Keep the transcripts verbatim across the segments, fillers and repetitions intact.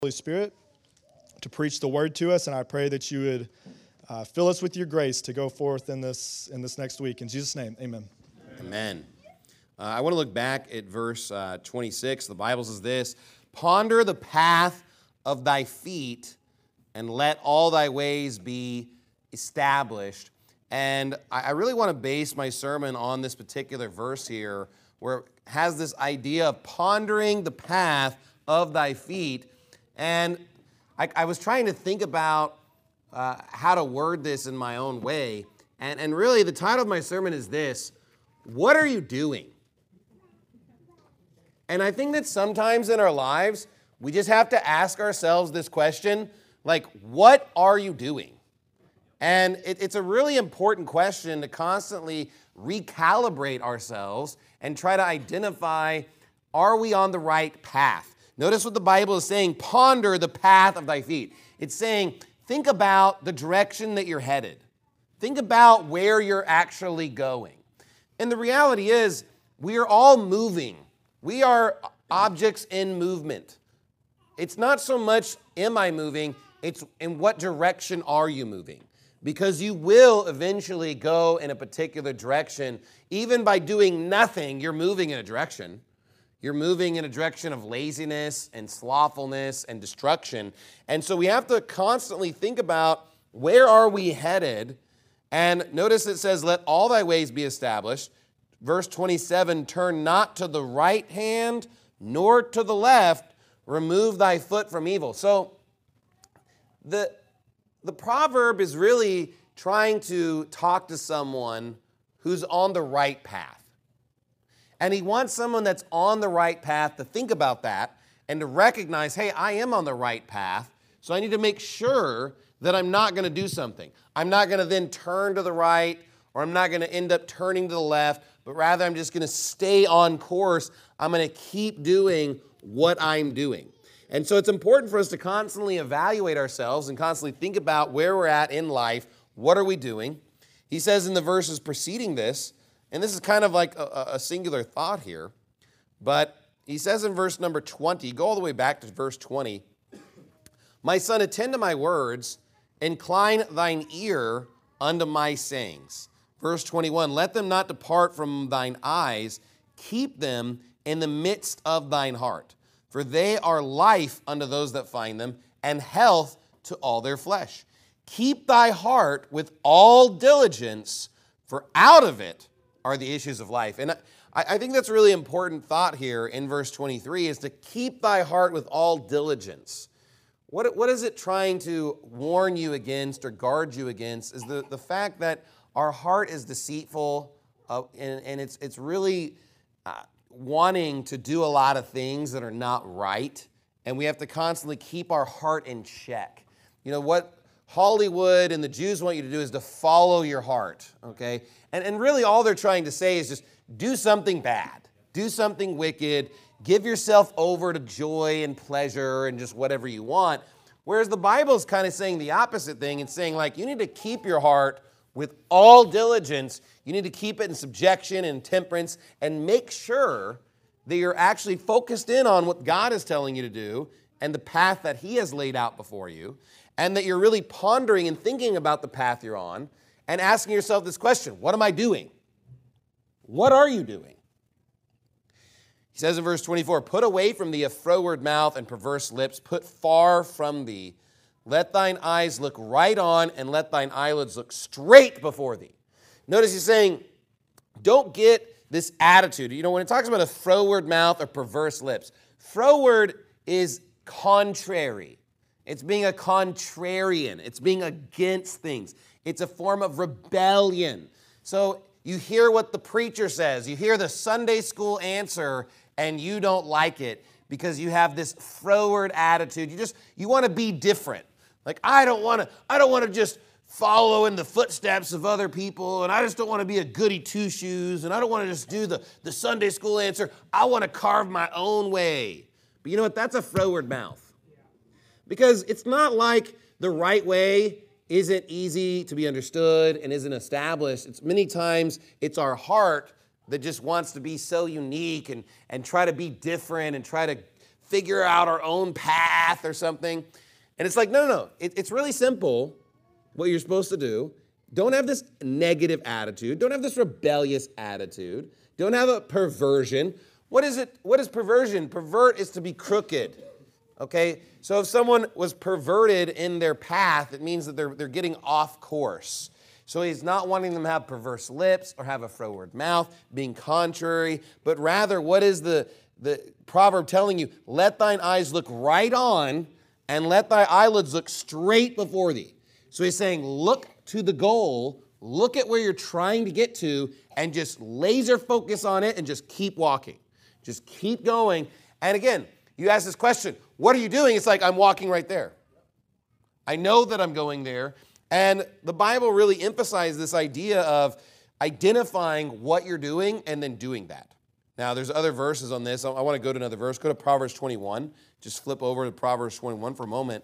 Holy Spirit to preach the word to us, and I pray that you would uh, fill us with your grace to go forth in this in this next week. In Jesus' name, amen. Amen. Uh, I want to look back at verse uh, twenty-six. The Bible says this: "Ponder the path of thy feet, and let all thy ways be established." And I, I really want to base my sermon on this particular verse here, where it has this idea of pondering the path of thy feet. And I, I was trying to think about uh, how to word this in my own way. And, and really, the title of my sermon is this: what are you doing? And I think that sometimes in our lives, we just have to ask ourselves this question, like, what are you doing? And it, it's a really important question to constantly recalibrate ourselves and try to identify, are we on the right path? Notice what the Bible is saying: ponder the path of thy feet. It's saying, think about the direction that you're headed. Think about where you're actually going. And the reality is, we are all moving. We are objects in movement. It's not so much, am I moving? It's in what direction are you moving? Because you will eventually go in a particular direction. Even by doing nothing, you're moving in a direction. You're moving in a direction of laziness and slothfulness and destruction. And so we have to constantly think about, where are we headed? And notice it says, let all thy ways be established. Verse twenty-seven, turn not to the right hand, nor to the left. Remove thy foot from evil. So the, the proverb is really trying to talk to someone who's on the right path. And he wants someone that's on the right path to think about that and to recognize, hey, I am on the right path, so I need to make sure that I'm not going to do something. I'm not going to then turn to the right, or I'm not going to end up turning to the left, but rather I'm just going to stay on course. I'm going to keep doing what I'm doing. And so it's important for us to constantly evaluate ourselves and constantly think about where we're at in life. What are we doing? He says in the verses preceding this, and this is kind of like a, a singular thought here, but he says in verse number twenty, go all the way back to verse twenty, my son, attend to my words, incline thine ear unto my sayings. Verse twenty-one, let them not depart from thine eyes, keep them in the midst of thine heart, for they are life unto those that find them, and health to all their flesh. Keep thy heart with all diligence, for out of it are the issues of life. And I, I think that's a really important thought here in verse twenty-three, is to keep thy heart with all diligence. What, what is it trying to warn you against or guard you against is the, the fact that our heart is deceitful, uh, and, and it's, it's really uh, wanting to do a lot of things that are not right, and we have to constantly keep our heart in check. You know, what Hollywood and the Jews want you to do is to follow your heart, okay? And, and really all they're trying to say is just do something bad, do something wicked, give yourself over to joy and pleasure and just whatever you want. Whereas the Bible is kind of saying the opposite thing and saying, like, you need to keep your heart with all diligence. You need to keep it in subjection and temperance, and make sure that you're actually focused in on what God is telling you to do and the path that He has laid out before you, and that you're really pondering and thinking about the path you're on and asking yourself this question: what am I doing? What are you doing? He says in verse twenty-four, put away from thee a froward mouth and perverse lips, put far from thee. Let thine eyes look right on, and let thine eyelids look straight before thee. Notice he's saying, don't get this attitude. You know, when it talks about a froward mouth or perverse lips, froward is contrary. It's being a contrarian. It's being against things. It's a form of rebellion. So you hear what the preacher says. You hear the Sunday school answer, and you don't like it because you have this froward attitude. You just, you want to be different. Like, I don't want to, I don't want to just follow in the footsteps of other people, and I just don't want to be a goody two-shoes, and I don't want to just do the, the Sunday school answer. I want to carve my own way. But you know what? That's a froward mouth. Because it's not like the right way isn't easy to be understood and isn't established. It's many times it's our heart that just wants to be so unique and, and try to be different and try to figure out our own path or something. And it's like, no, no, no. It, it's really simple what you're supposed to do. Don't have this negative attitude. Don't have this rebellious attitude. Don't have a perversion. What is it? What is perversion? Pervert is to be crooked. Okay? So if someone was perverted in their path, it means that they're, they're getting off course. So he's not wanting them to have perverse lips or have a froward mouth, being contrary, but rather what is the, the proverb telling you? Let thine eyes look right on and let thy eyelids look straight before thee. So he's saying, look to the goal, look at where you're trying to get to, and just laser focus on it and just keep walking. Just keep going. And again, you ask this question, what are you doing? It's like, I'm walking right there. I know that I'm going there. And the Bible really emphasizes this idea of identifying what you're doing and then doing that. Now, there's other verses on this. I want to go to another verse. Go to Proverbs twenty-one. Just flip over to Proverbs twenty-one for a moment.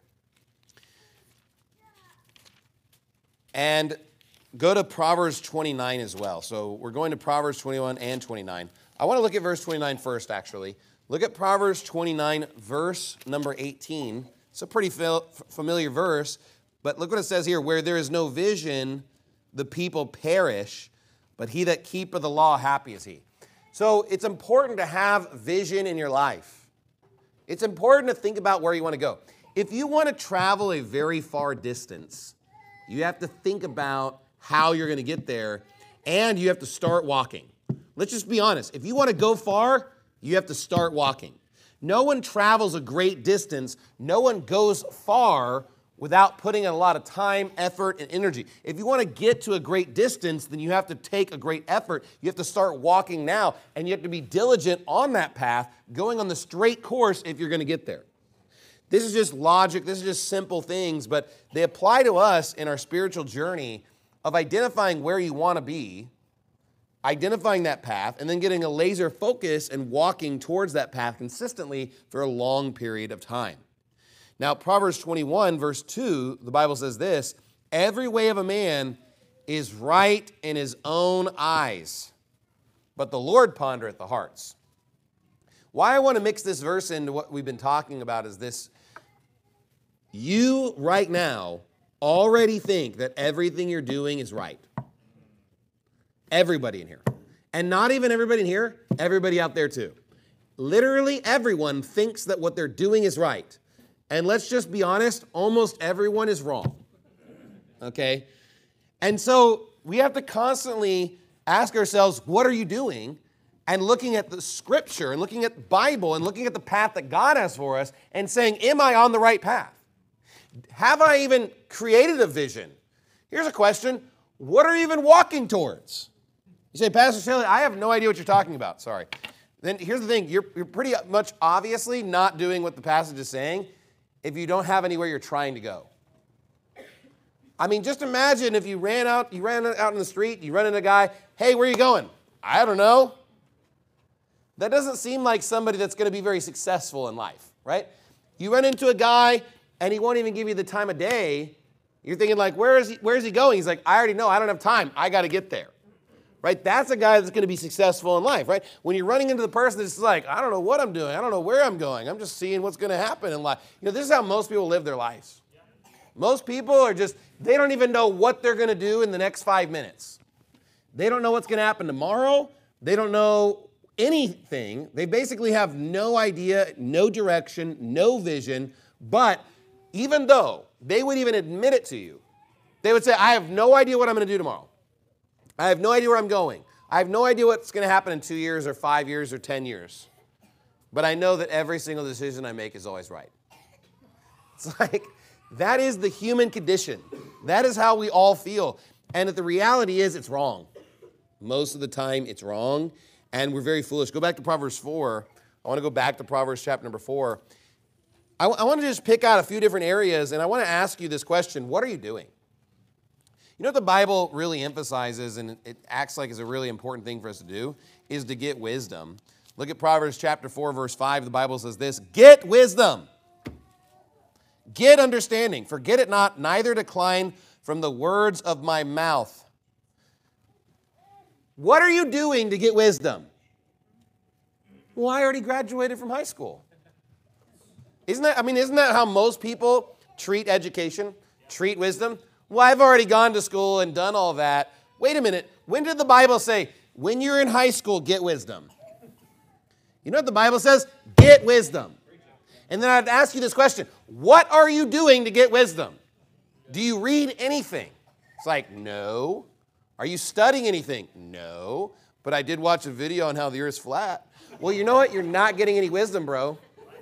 And go to Proverbs twenty-nine as well. So we're going to Proverbs twenty-one and twenty-nine. I want to look at verse twenty-nine first, actually. Look at Proverbs twenty-nine, verse number eighteen. It's a pretty familiar verse, but look what it says here. Where there is no vision, the people perish, but he that keepeth the law, happy is he. So it's important to have vision in your life. It's important to think about where you want to go. If you want to travel a very far distance, you have to think about how you're going to get there, and you have to start walking. Let's just be honest. If you want to go far, you have to start walking. No one travels a great distance. No one goes far without putting in a lot of time, effort, and energy. If you want to get to a great distance, then you have to take a great effort. You have to start walking now, and you have to be diligent on that path, going on the straight course if you're going to get there. This is just logic. This is just simple things, but they apply to us in our spiritual journey of identifying where you want to be, identifying that path, and then getting a laser focus and walking towards that path consistently for a long period of time. Now, Proverbs twenty-one, verse two, the Bible says this, every way of a man is right in his own eyes, but the Lord pondereth the hearts. Why I want to mix this verse into what we've been talking about is this. You, right now, already think that everything you're doing is right. Everybody in here. And not even everybody in here, everybody out there too. Literally everyone thinks that what they're doing is right. And let's just be honest, almost everyone is wrong. Okay? And so we have to constantly ask ourselves, what are you doing? And looking at the scripture and looking at the Bible and looking at the path that God has for us and saying, am I on the right path? Have I even created a vision? Here's a question. What are you even walking towards? You say, Pastor Shelley, I have no idea what you're talking about. Sorry. Then here's the thing. You're, you're pretty much obviously not doing what the passage is saying if you don't have anywhere you're trying to go. I mean, just imagine if you ran out, you ran out in the street, you run into a guy, hey, where are you going? I don't know. That doesn't seem like somebody that's going to be very successful in life, right? You run into a guy and he won't even give you the time of day. You're thinking like, where is he, where is he going? He's like, I already know. I don't have time. I got to get there, right? That's a guy that's going to be successful in life, right? When you're running into the person that's like, I don't know what I'm doing. I don't know where I'm going. I'm just seeing what's going to happen in life. You know, this is how most people live their lives. Most people are just, they don't even know what they're going to do in the next five minutes. They don't know what's going to happen tomorrow. They don't know anything. They basically have no idea, no direction, no vision. But even though they would even admit it to you, they would say, I have no idea what I'm going to do tomorrow. I have no idea where I'm going. I have no idea what's going to happen in two years or five years or ten years. But I know that every single decision I make is always right. It's like, that is the human condition. That is how we all feel. And the reality is it's wrong. Most of the time it's wrong. And we're very foolish. Go back to Proverbs four. I want to go back to Proverbs chapter number four. I, w- I want to just pick out a few different areas, and I want to ask you this question. What are you doing? You know what the Bible really emphasizes, and it acts like is a really important thing for us to do, is to get wisdom. Look at Proverbs chapter four, verse five. The Bible says this, get wisdom. Get understanding. Forget it not, neither decline from the words of my mouth. What are you doing to get wisdom? Well, I already graduated from high school. Isn't that, I mean, isn't that how most people treat education, treat wisdom? Well, I've already gone to school and done all that. Wait a minute. When did the Bible say, when you're in high school, get wisdom? You know what the Bible says? Get wisdom. And then I'd ask you this question. What are you doing to get wisdom? Do you read anything? It's like, no. Are you studying anything? No. But I did watch a video on how the earth's flat. Well, you know what? You're not getting any wisdom, bro.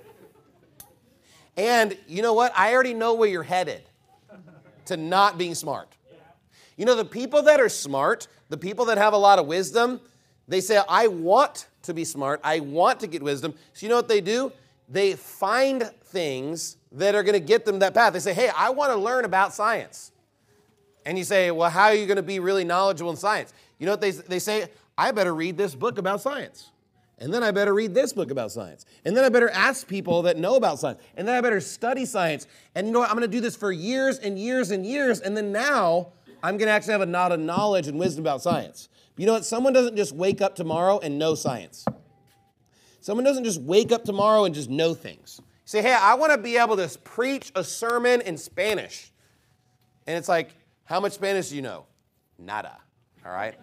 And you know what? I already know where you're headed to not being smart. You know, the people that are smart, the people that have a lot of wisdom, they say, I want to be smart. I want to get wisdom. So you know what they do? They find things that are going to get them that path. They say, hey, I want to learn about science. And you say, well, how are you going to be really knowledgeable in science? You know what they, they say? I better read this book about science. And then I better read this book about science. And then I better ask people that know about science. And then I better study science. And you know what? I'm going to do this for years and years and years. And then now I'm going to actually have a lot of knowledge and wisdom about science. But you know what? Someone doesn't just wake up tomorrow and know science. Someone doesn't just wake up tomorrow and just know things. You say, hey, I want to be able to preach a sermon in Spanish. And it's like, how much Spanish do you know? Nada. All right?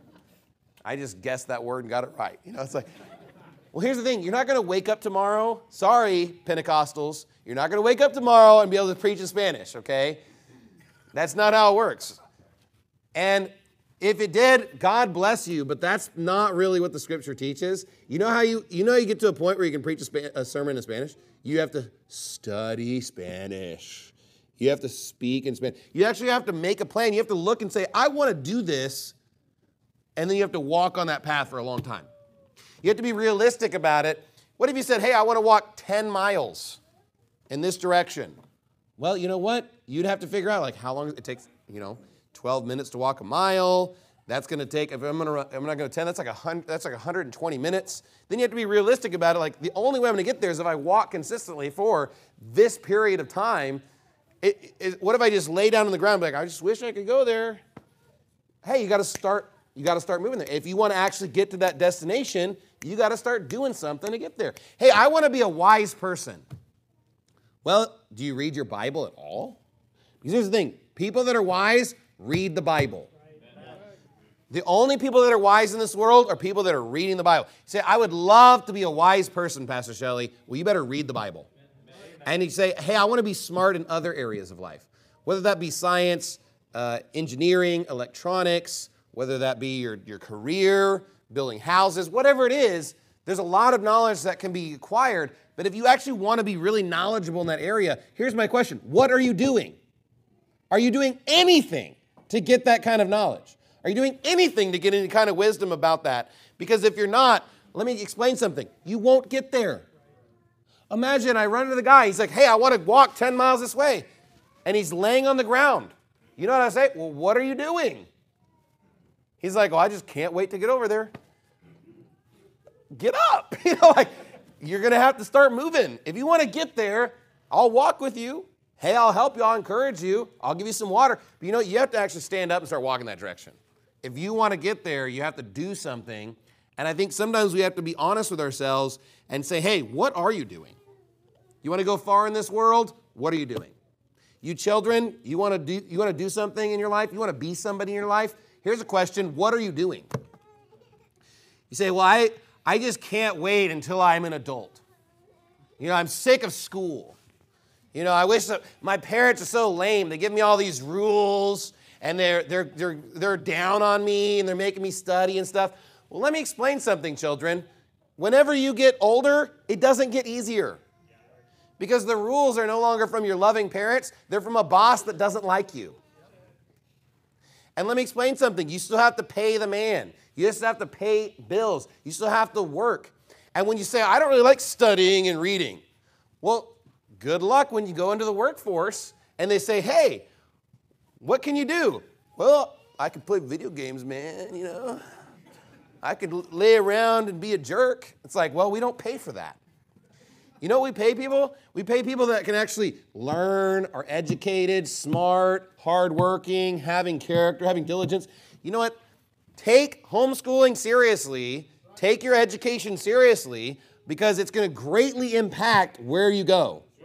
I just guessed that word and got it right. You know, it's like, well, here's the thing. You're not going to wake up tomorrow. Sorry, Pentecostals. You're not going to wake up tomorrow and be able to preach in Spanish, okay? That's not how it works. And if it did, God bless you, but that's not really what the Scripture teaches. You know how you, you know you get to a point where you can preach a, Sp- a sermon in Spanish? You have to study Spanish. You have to speak in Spanish. You actually have to make a plan. You have to look and say, I want to do this. And then you have to walk on that path for a long time. You have to be realistic about it. What if you said, hey, I want to walk ten miles in this direction? Well, you know what? You'd have to figure out like how long it takes, you know, twelve minutes to walk a mile. That's going to take, if I'm going to run, I'm not going to ten, that's like, a hundred, that's like one hundred twenty minutes. Then you have to be realistic about it. Like the only way I'm going to get there is if I walk consistently for this period of time. It, it, what if I just lay down on the ground and be like, I just wish I could go there? Hey, you got to start. You got to start moving there. If you want to actually get to that destination, you got to start doing something to get there. Hey, I want to be a wise person. Well, do you read your Bible at all? Because here's the thing. People that are wise read the Bible. The only people that are wise in this world are people that are reading the Bible. You say, I would love to be a wise person, Pastor Shelley. Well, you better read the Bible. And you say, hey, I want to be smart in other areas of life, whether that be science, uh, engineering, electronics, whether that be your, your career, building houses, whatever it is. There's a lot of knowledge that can be acquired. But if you actually want to be really knowledgeable in that area, here's my question. What are you doing? Are you doing anything to get that kind of knowledge? Are you doing anything to get any kind of wisdom about that? Because if you're not, let me explain something. You won't get there. Imagine I run into the guy. He's like, hey, I want to walk ten miles this way. And he's laying on the ground. You know what I say? Well, what are you doing? He's like, well, I just can't wait to get over there. Get up. You know, like, you're going to have to start moving. If you want to get there, I'll walk with you. Hey, I'll help you. I'll encourage you. I'll give you some water. But you know, you have to actually stand up and start walking that direction. If you want to get there, you have to do something. And I think sometimes we have to be honest with ourselves and say, hey, what are you doing? You want to go far in this world? What are you doing? You children, you want to do, you want to do something in your life? You want to be somebody in your life? Here's a question. What are you doing? You say, well, I, I just can't wait until I'm an adult. You know, I'm sick of school. You know, I wish that my parents are so lame. They give me all these rules, and they're, they're, they're, they're down on me, and they're making me study and stuff. Well, let me explain something, children. Whenever you get older, it doesn't get easier. Because the rules are no longer from your loving parents. They're from a boss that doesn't like you. And let me explain something. You still have to pay the man. You just have to pay bills. You still have to work. And when you say, I don't really like studying and reading, well, good luck when you go into the workforce and they say, hey, what can you do? Well, I can play video games, man, you know. I could lay around and be a jerk. It's like, well, we don't pay for that. You know what we pay people? We pay people that can actually learn, are educated, smart, hardworking, having character, having diligence. You know what? Take homeschooling seriously. Take your education seriously because it's going to greatly impact where you go.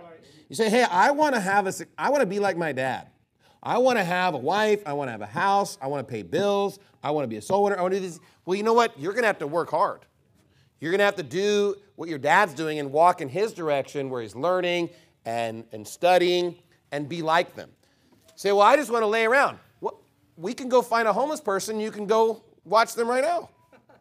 You say, hey, I want to have a, I want to be like my dad. I want to have a wife. I want to have a house. I want to pay bills. I want to be a soul winner. I want to do this. Well, you know what? You're going to have to work hard. You're going to have to do what your dad's doing and walk in his direction where he's learning and, and studying and be like them. Say, well, I just want to lay around. Well, we can go find a homeless person. You can go watch them right now.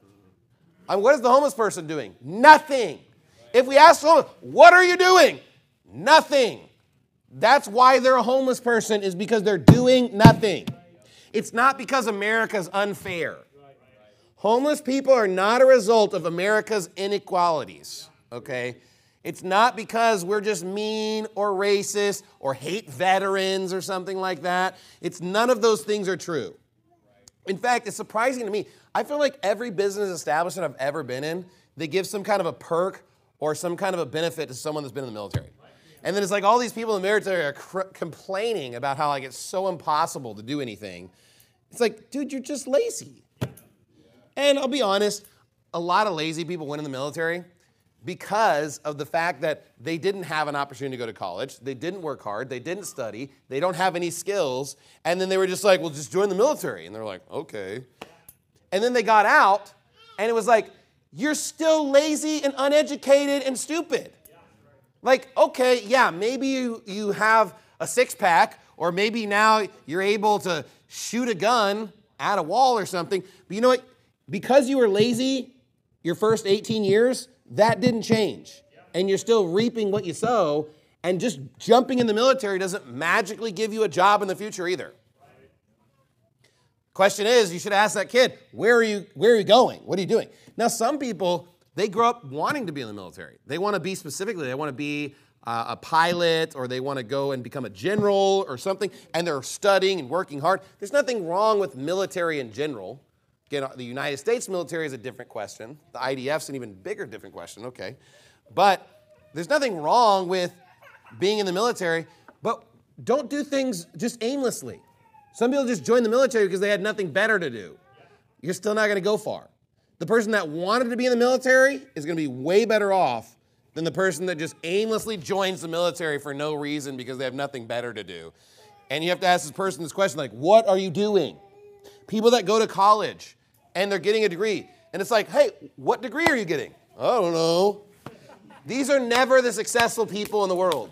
I mean, what is the homeless person doing? Nothing. If we ask them, what are you doing? Nothing. That's why they're a homeless person, is because they're doing nothing. It's not because America's unfair. Homeless people are not a result of America's inequalities, okay? It's not because we're just mean or racist or hate veterans or something like that. It's none of those things are true. In fact, it's surprising to me. I feel like every business establishment I've ever been in, they give some kind of a perk or some kind of a benefit to someone that's been in the military. And then it's like all these people in the military are cr- complaining about how like it's so impossible to do anything. It's like, dude, you're just lazy. And I'll be honest, a lot of lazy people went in the military because of the fact that they didn't have an opportunity to go to college. They didn't work hard. They didn't study. They don't have any skills. And then they were just like, well, just join the military. And they're like, okay. And then they got out, and it was like, you're still lazy and uneducated and stupid. Like, okay, yeah, maybe you, you have a six-pack, or maybe now you're able to shoot a gun at a wall or something. But you know what? Because you were lazy your first eighteen years, that didn't change. And you're still reaping what you sow. And just jumping in the military doesn't magically give you a job in the future either. Question is, you should ask that kid, where are you, where are you going? What are you doing? Now, some people, they grow up wanting to be in the military. They want to be specifically, they want to be uh, a pilot, or they want to go and become a general or something, and they're studying and working hard. There's nothing wrong with military in general. Again, the United States military is a different question. The I D F's an even bigger different question, okay. But there's nothing wrong with being in the military, but don't do things just aimlessly. Some people just join the military because they had nothing better to do. You're still not going to go far. The person that wanted to be in the military is going to be way better off than the person that just aimlessly joins the military for no reason because they have nothing better to do. And you have to ask this person this question, like, what are you doing? People that go to college and they're getting a degree, and it's like, hey, what degree are you getting? I don't know. These are never the successful people in the world.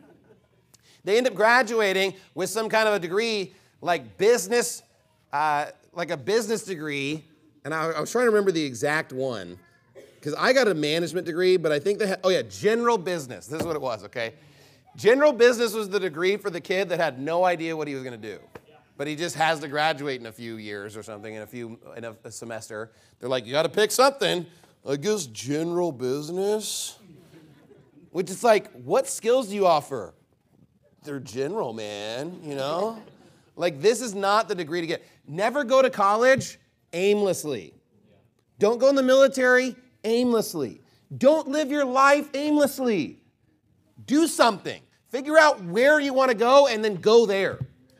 They end up graduating with some kind of a degree like business, uh, like a business degree. And I, I was trying to remember the exact one, because I got a management degree, but I think they had, oh yeah, general business. This is what it was, okay? General business was the degree for the kid that had no idea what he was going to do. But he just has to graduate in a few years or something, in a few in a, a semester. They're like, you got to pick something. I guess general business. Which is like, what skills do you offer? They're general, man, you know? Like, this is not the degree to get. Never go to college aimlessly. Don't go in the military aimlessly. Don't live your life aimlessly. Do something. Figure out where you want to go and then go there.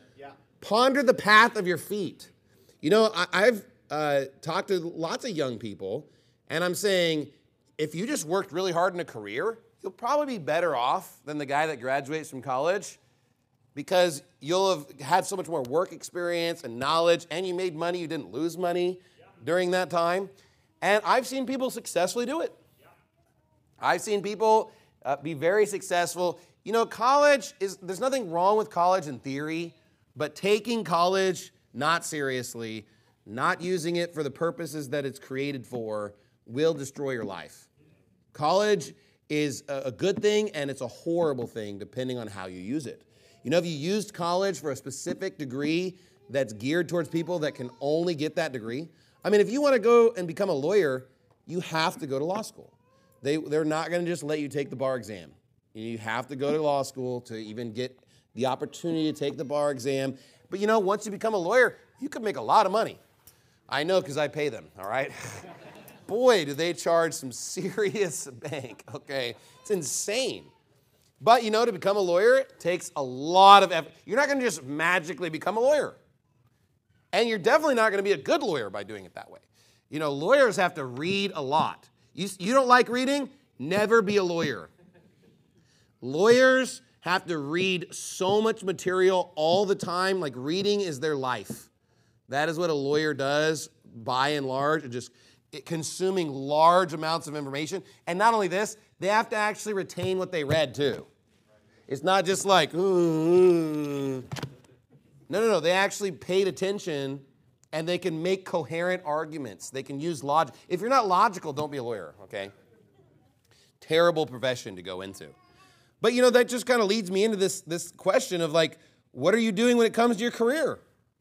Ponder the path of your feet. You know, I, I've uh, talked to lots of young people, and I'm saying, if you just worked really hard in a career, you'll probably be better off than the guy that graduates from college, because you'll have had so much more work experience and knowledge, and you made money, you didn't lose money during that time. And I've seen people successfully do it. I've seen people uh, be very successful. You know, college is, there's nothing wrong with college in theory, but taking college not seriously, not using it for the purposes that it's created for, will destroy your life. College is a good thing, and it's a horrible thing depending on how you use it. You know, if you used college for a specific degree that's geared towards people that can only get that degree, I mean, if you want to go and become a lawyer, you have to go to law school. They, they're not going to just let you take the bar exam. You have to go to law school to even get the opportunity to take the bar exam. But you know, once you become a lawyer, you can make a lot of money. I know, because I pay them, all right? Boy, do they charge some serious bank, okay? It's insane. But you know, to become a lawyer, it takes a lot of effort. You're not going to just magically become a lawyer. And you're definitely not going to be a good lawyer by doing it that way. You know, lawyers have to read a lot. You, you don't like reading? Never be a lawyer. Lawyers have to read so much material all the time. Like reading is their life. That is what a lawyer does by and large, just consuming large amounts of information. And not only this, they have to actually retain what they read too. It's not just like, ooh. No, no, no. They actually paid attention and they can make coherent arguments. They can use logic. If you're not logical, don't be a lawyer, okay? Terrible profession to go into. But, you know, that just kind of leads me into this, this question of, like, what are you doing when it comes to your career?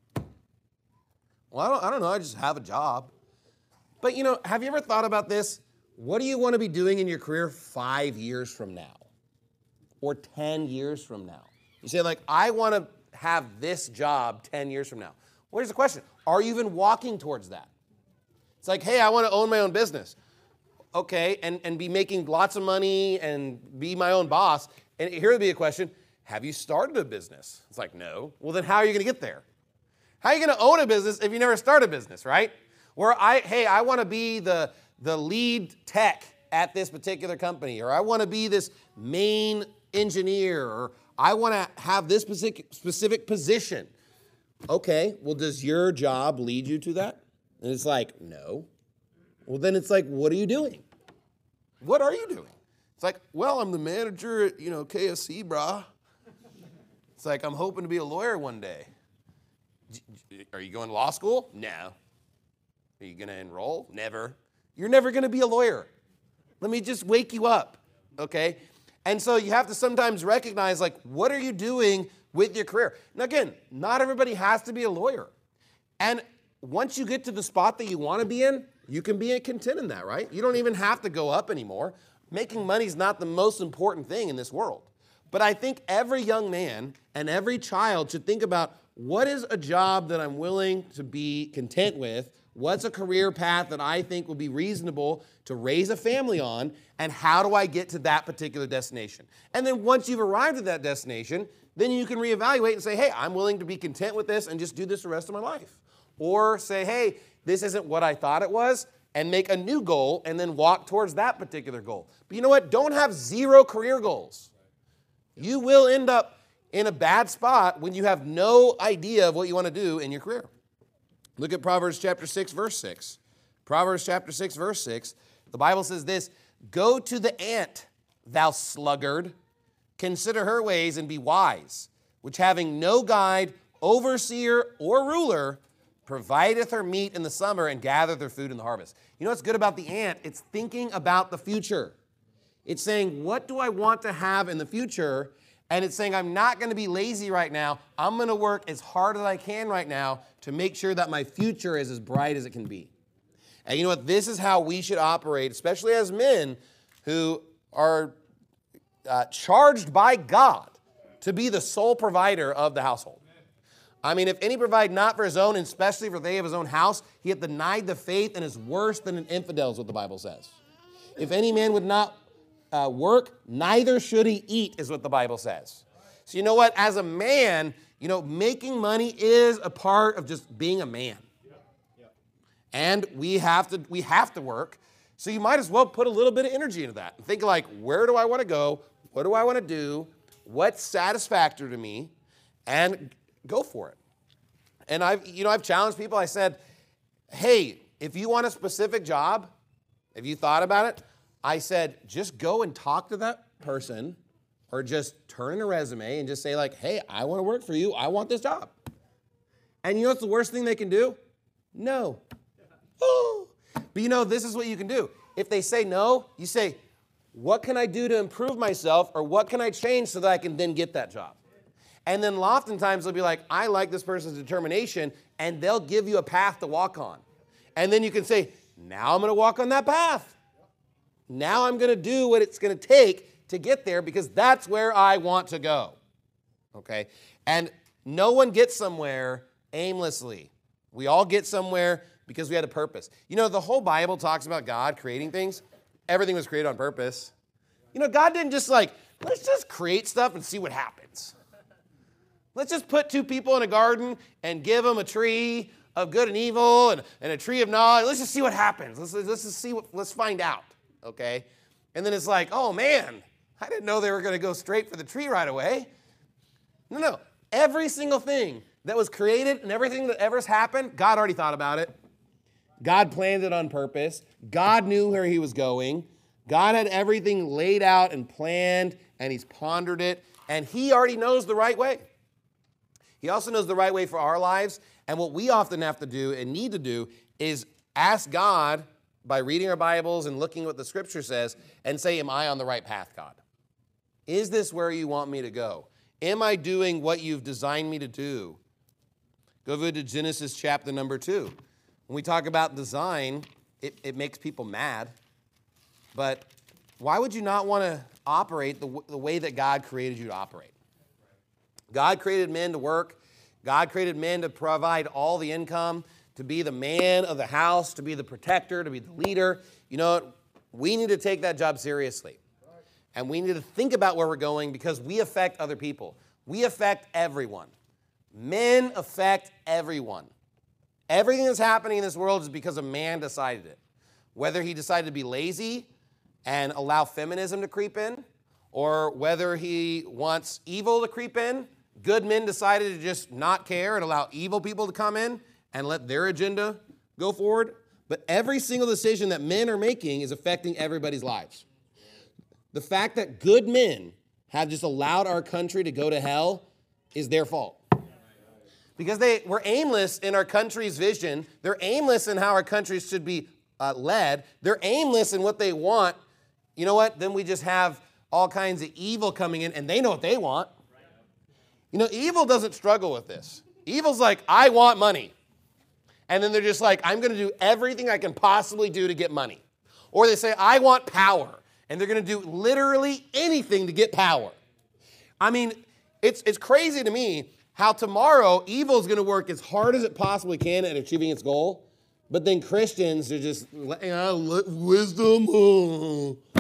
Well, I don't, I don't know. I just have a job. But, you know, have you ever thought about this? What do you want to be doing in your career five years from now? Or ten years from now? You say, like, I want to have this job ten years from now. Well, here's the question. Are you even walking towards that? It's like, hey, I want to own my own business. Okay, and, and be making lots of money and be my own boss. And here would be a question. Have you started a business? It's like, no. Well, then how are you going to get there? How are you going to own a business if you never start a business, right? Where I, hey, I want to be the, the lead tech at this particular company, or I want to be this main engineer, or I want to have this specific, specific position. Okay, well, does your job lead you to that? And it's like, no. Well, then it's like, what are you doing? What are you doing? It's like, well, I'm the manager at, you know, K F C, brah. It's like, I'm hoping to be a lawyer one day. Are you going to law school? No. Are you going to enroll? Never. You're never going to be a lawyer. Let me just wake you up, okay? And so you have to sometimes recognize, like, what are you doing with your career? Now, again, not everybody has to be a lawyer. And once you get to the spot that you want to be in, you can be content in that, right? You don't even have to go up anymore. Making money is not the most important thing in this world. But I think every young man and every child should think about, what is a job that I'm willing to be content with? What's a career path that I think will be reasonable to raise a family on? And how do I get to that particular destination? And then once you've arrived at that destination, then you can reevaluate and say, hey, I'm willing to be content with this and just do this the rest of my life. Or say, hey, this isn't what I thought it was, and make a new goal and then walk towards that particular goal. But you know what? Don't have zero career goals. You will end up in a bad spot when you have no idea of what you want to do in your career. Look at Proverbs chapter six, verse six. Proverbs chapter six, verse six. The Bible says this, go to the ant, thou sluggard, consider her ways and be wise, which having no guide, overseer, or ruler, provideth her meat in the summer and gathereth her food in the harvest. You know what's good about the ant? It's thinking about the future. It's saying, what do I want to have in the future? And it's saying, I'm not going to be lazy right now. I'm going to work as hard as I can right now to make sure that my future is as bright as it can be. And you know what? This is how we should operate, especially as men who are uh, charged by God to be the sole provider of the household. I mean, if any provide not for his own, and especially for they of his own house, he hath denied the faith and is worse than an infidel, is what the Bible says. If any man would not uh, work, neither should he eat, is what the Bible says. So you know what? As a man, you know, making money is a part of just being a man. And we have to we have to work. So you might as well put a little bit of energy into that. And think like, where do I want to go? What do I want to do? What's satisfactory to me? And go for it. And I've, you know, I've challenged people. I said, hey, if you want a specific job, if you thought about it, I said, just go and talk to that person or just turn in a resume and just say like, hey, I want to work for you. I want this job. And you know what's the worst thing they can do? No. Oh. But you know, this is what you can do. If they say no, you say, what can I do to improve myself, or what can I change so that I can then get that job? And then oftentimes they'll be like, I like this person's determination, and they'll give you a path to walk on. And then you can say, now I'm going to walk on that path. Now I'm going to do what it's going to take to get there because that's where I want to go. Okay? And no one gets somewhere aimlessly. We all get somewhere because we had a purpose. You know, the whole Bible talks about God creating things. Everything was created on purpose. You know, God didn't just like, let's just create stuff and see what happens. Let's just put two people in a garden and give them a tree of good and evil and, and a tree of knowledge. Let's just see what happens. Let's, let's just see what, let's find out, okay? And then it's like, oh man, I didn't know they were going to go straight for the tree right away. No, no. Every single thing that was created and everything that ever's happened, God already thought about it. God planned it on purpose. God knew where he was going. God had everything laid out and planned, and he's pondered it, and he already knows the right way. He also knows the right way for our lives, and what we often have to do and need to do is ask God by reading our Bibles and looking at what the Scripture says and say, am I on the right path, God? Is this where you want me to go? Am I doing what you've designed me to do? Go over to Genesis chapter number two. When we talk about design, it, it makes people mad. But why would you not want to operate the, the way that God created you to operate? God created men to work. God created men to provide all the income, to be the man of the house, to be the protector, to be the leader. You know what? We need to take that job seriously. And we need to think about where we're going because we affect other people. We affect everyone. Men affect everyone. Everything that's happening in this world is because a man decided it. Whether he decided to be lazy and allow feminism to creep in, or whether he wants evil to creep in, good men decided to just not care and allow evil people to come in and let their agenda go forward. But every single decision that men are making is affecting everybody's lives. The fact that good men have just allowed our country to go to hell is their fault. Because they were aimless in our country's vision. They're aimless in how our country should be uh, led. They're aimless in what they want. You know what? Then we just have all kinds of evil coming in, and they know what they want. You know, evil doesn't struggle with this. Evil's like, I want money. And then they're just like, I'm going to do everything I can possibly do to get money. Or they say, I want power. And they're going to do literally anything to get power. I mean, it's, it's crazy to me how tomorrow evil is going to work as hard as it possibly can at achieving its goal. But then Christians are just, uh, wisdom, oh, I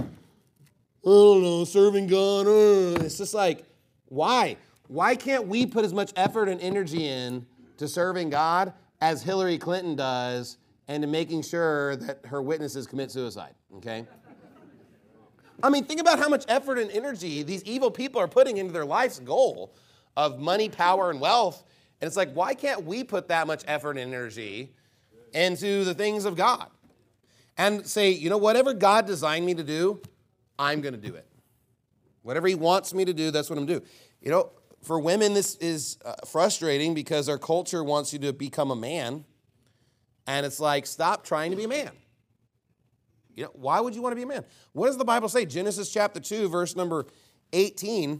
don't know, serving God. Oh. It's just like, why? Why can't we put as much effort and energy in to serving God as Hillary Clinton does and to making sure that her witnesses commit suicide, okay? I mean, think about how much effort and energy these evil people are putting into their life's goal of money, power, and wealth. And it's like, why can't we put that much effort and energy into the things of God? And say, you know, whatever God designed me to do, I'm going to do it. Whatever he wants me to do, that's what I'm doing. You know, for women, this is uh, frustrating because our culture wants you to become a man. And it's like, stop trying to be a man. You know, why would you want to be a man? What does the Bible say? Genesis chapter two, verse number eighteen.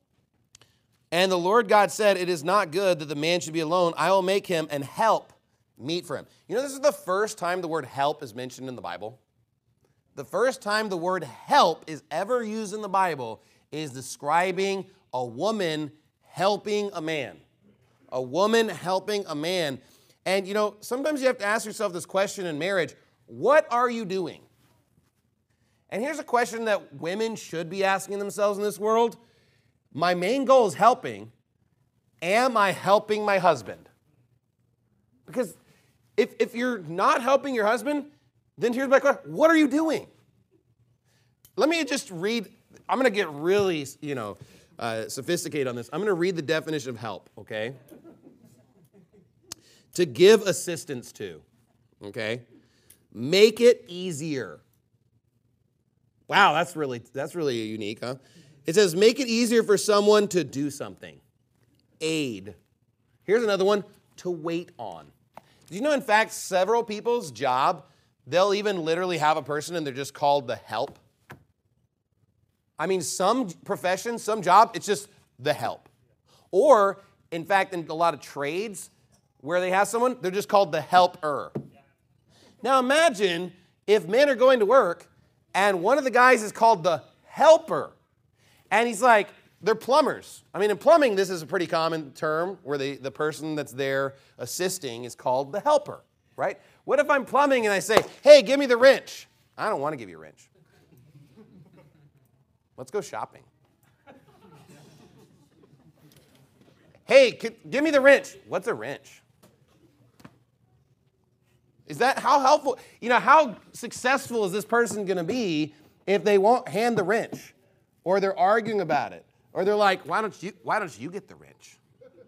And the Lord God said, it is not good that the man should be alone. I will make him and help meet for him. You know, this is the first time the word help is mentioned in the Bible. The first time the word help is ever used in the Bible is describing a woman helping a man. A woman helping a man. And, you know, sometimes you have to ask yourself this question in marriage, what are you doing? And here's a question that women should be asking themselves in this world. My main goal is helping. Am I helping my husband? Because if, if you're not helping your husband, then here's my question. What are you doing? Let me just read. I'm going to get really, you know, uh, sophisticated on this. I'm going to read the definition of help, okay? To give assistance to, okay? Make it easier. Wow, that's really, that's really unique, huh? It says, make it easier for someone to do something. Aid. Here's another one, to wait on. Did you know, in fact, several people's job, they'll even literally have a person and they're just called the help? I mean, some professions, some job, it's just the help. Or, in fact, in a lot of trades where they have someone, they're just called the helper. Now imagine if men are going to work and one of the guys is called the helper. And he's like, they're plumbers. I mean, in plumbing, this is a pretty common term where the, the person that's there assisting is called the helper, right? What if I'm plumbing and I say, hey, give me the wrench? I don't want to give you a wrench. Let's go shopping. Hey, give me the wrench. What's a wrench? Is that how helpful? You know, how successful is this person going to be if they won't hand the wrench? or they're arguing about it, or they're like, why don't you, why don't you get the wrench?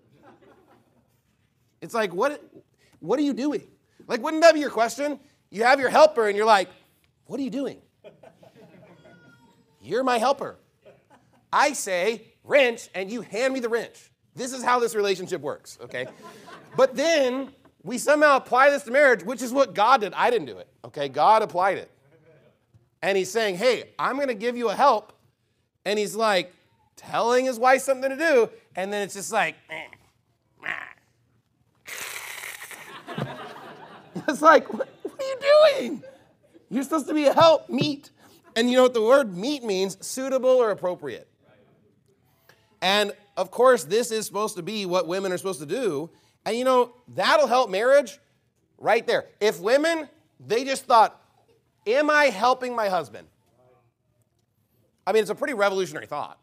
It's like, what, what are you doing? Like, wouldn't that be your question? You have your helper, and you're like, what are you doing? You're my helper. I say, wrench, and you hand me the wrench. This is how this relationship works, okay? But then we somehow apply this to marriage, which is what God did. I didn't do it, okay? God applied it. And he's saying, hey, I'm going to give you a help. And he's like telling his wife something to do, and then it's just like, eh, it's like, what, what are you doing? You're supposed to be a help, meet. And you know what the word meet means? Suitable or appropriate. And of course, this is supposed to be what women are supposed to do. And you know, that'll help marriage right there. If women, they just thought, am I helping my husband? I mean, it's a pretty revolutionary thought.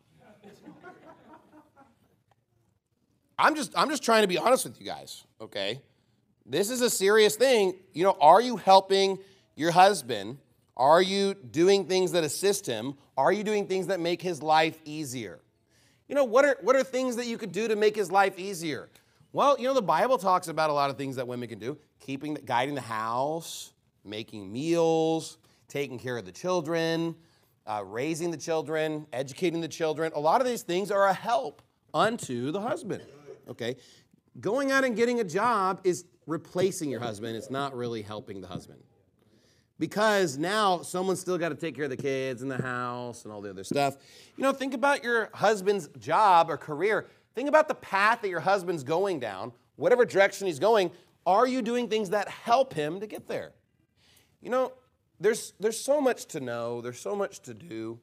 I'm just, I'm just trying to be honest with you guys, okay? This is a serious thing. You know, are you helping your husband? Are you doing things that assist him? Are you doing things that make his life easier? You know, what are, what are things that you could do to make his life easier? Well, you know, the Bible talks about a lot of things that women can do. Keeping, guiding the house, making meals, taking care of the children, uh, raising the children, educating the children. A lot of these things are a help unto the husband, okay? Going out and getting a job is replacing your husband. It's not really helping the husband. Because now someone's still got to take care of the kids and the house and all the other stuff. You know, think about your husband's job or career. Think about the path that your husband's going down, whatever direction he's going. Are you doing things that help him to get there? You know, there's, there's so much to know. There's so much to do.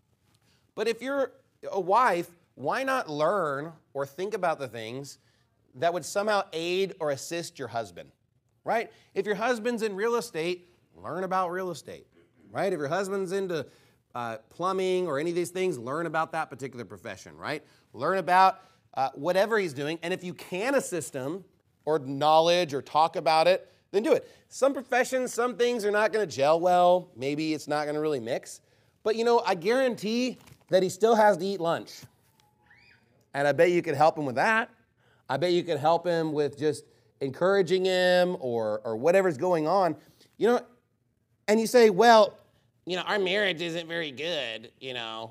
But if you're a wife, why not learn or think about the things that would somehow aid or assist your husband, right? If your husband's in real estate, learn about real estate, right? If your husband's into uh, plumbing or any of these things, learn about that particular profession, right? Learn about uh, whatever he's doing. And if you can assist him or knowledge or talk about it, then do it. Some professions, some things are not going to gel well. Maybe it's not going to really mix. But, you know, I guarantee that he still has to eat lunch. And I bet you could help him with that. I bet you could help him with just encouraging him or, or whatever's going on. You know, and you say, well, you know, our marriage isn't very good, you know.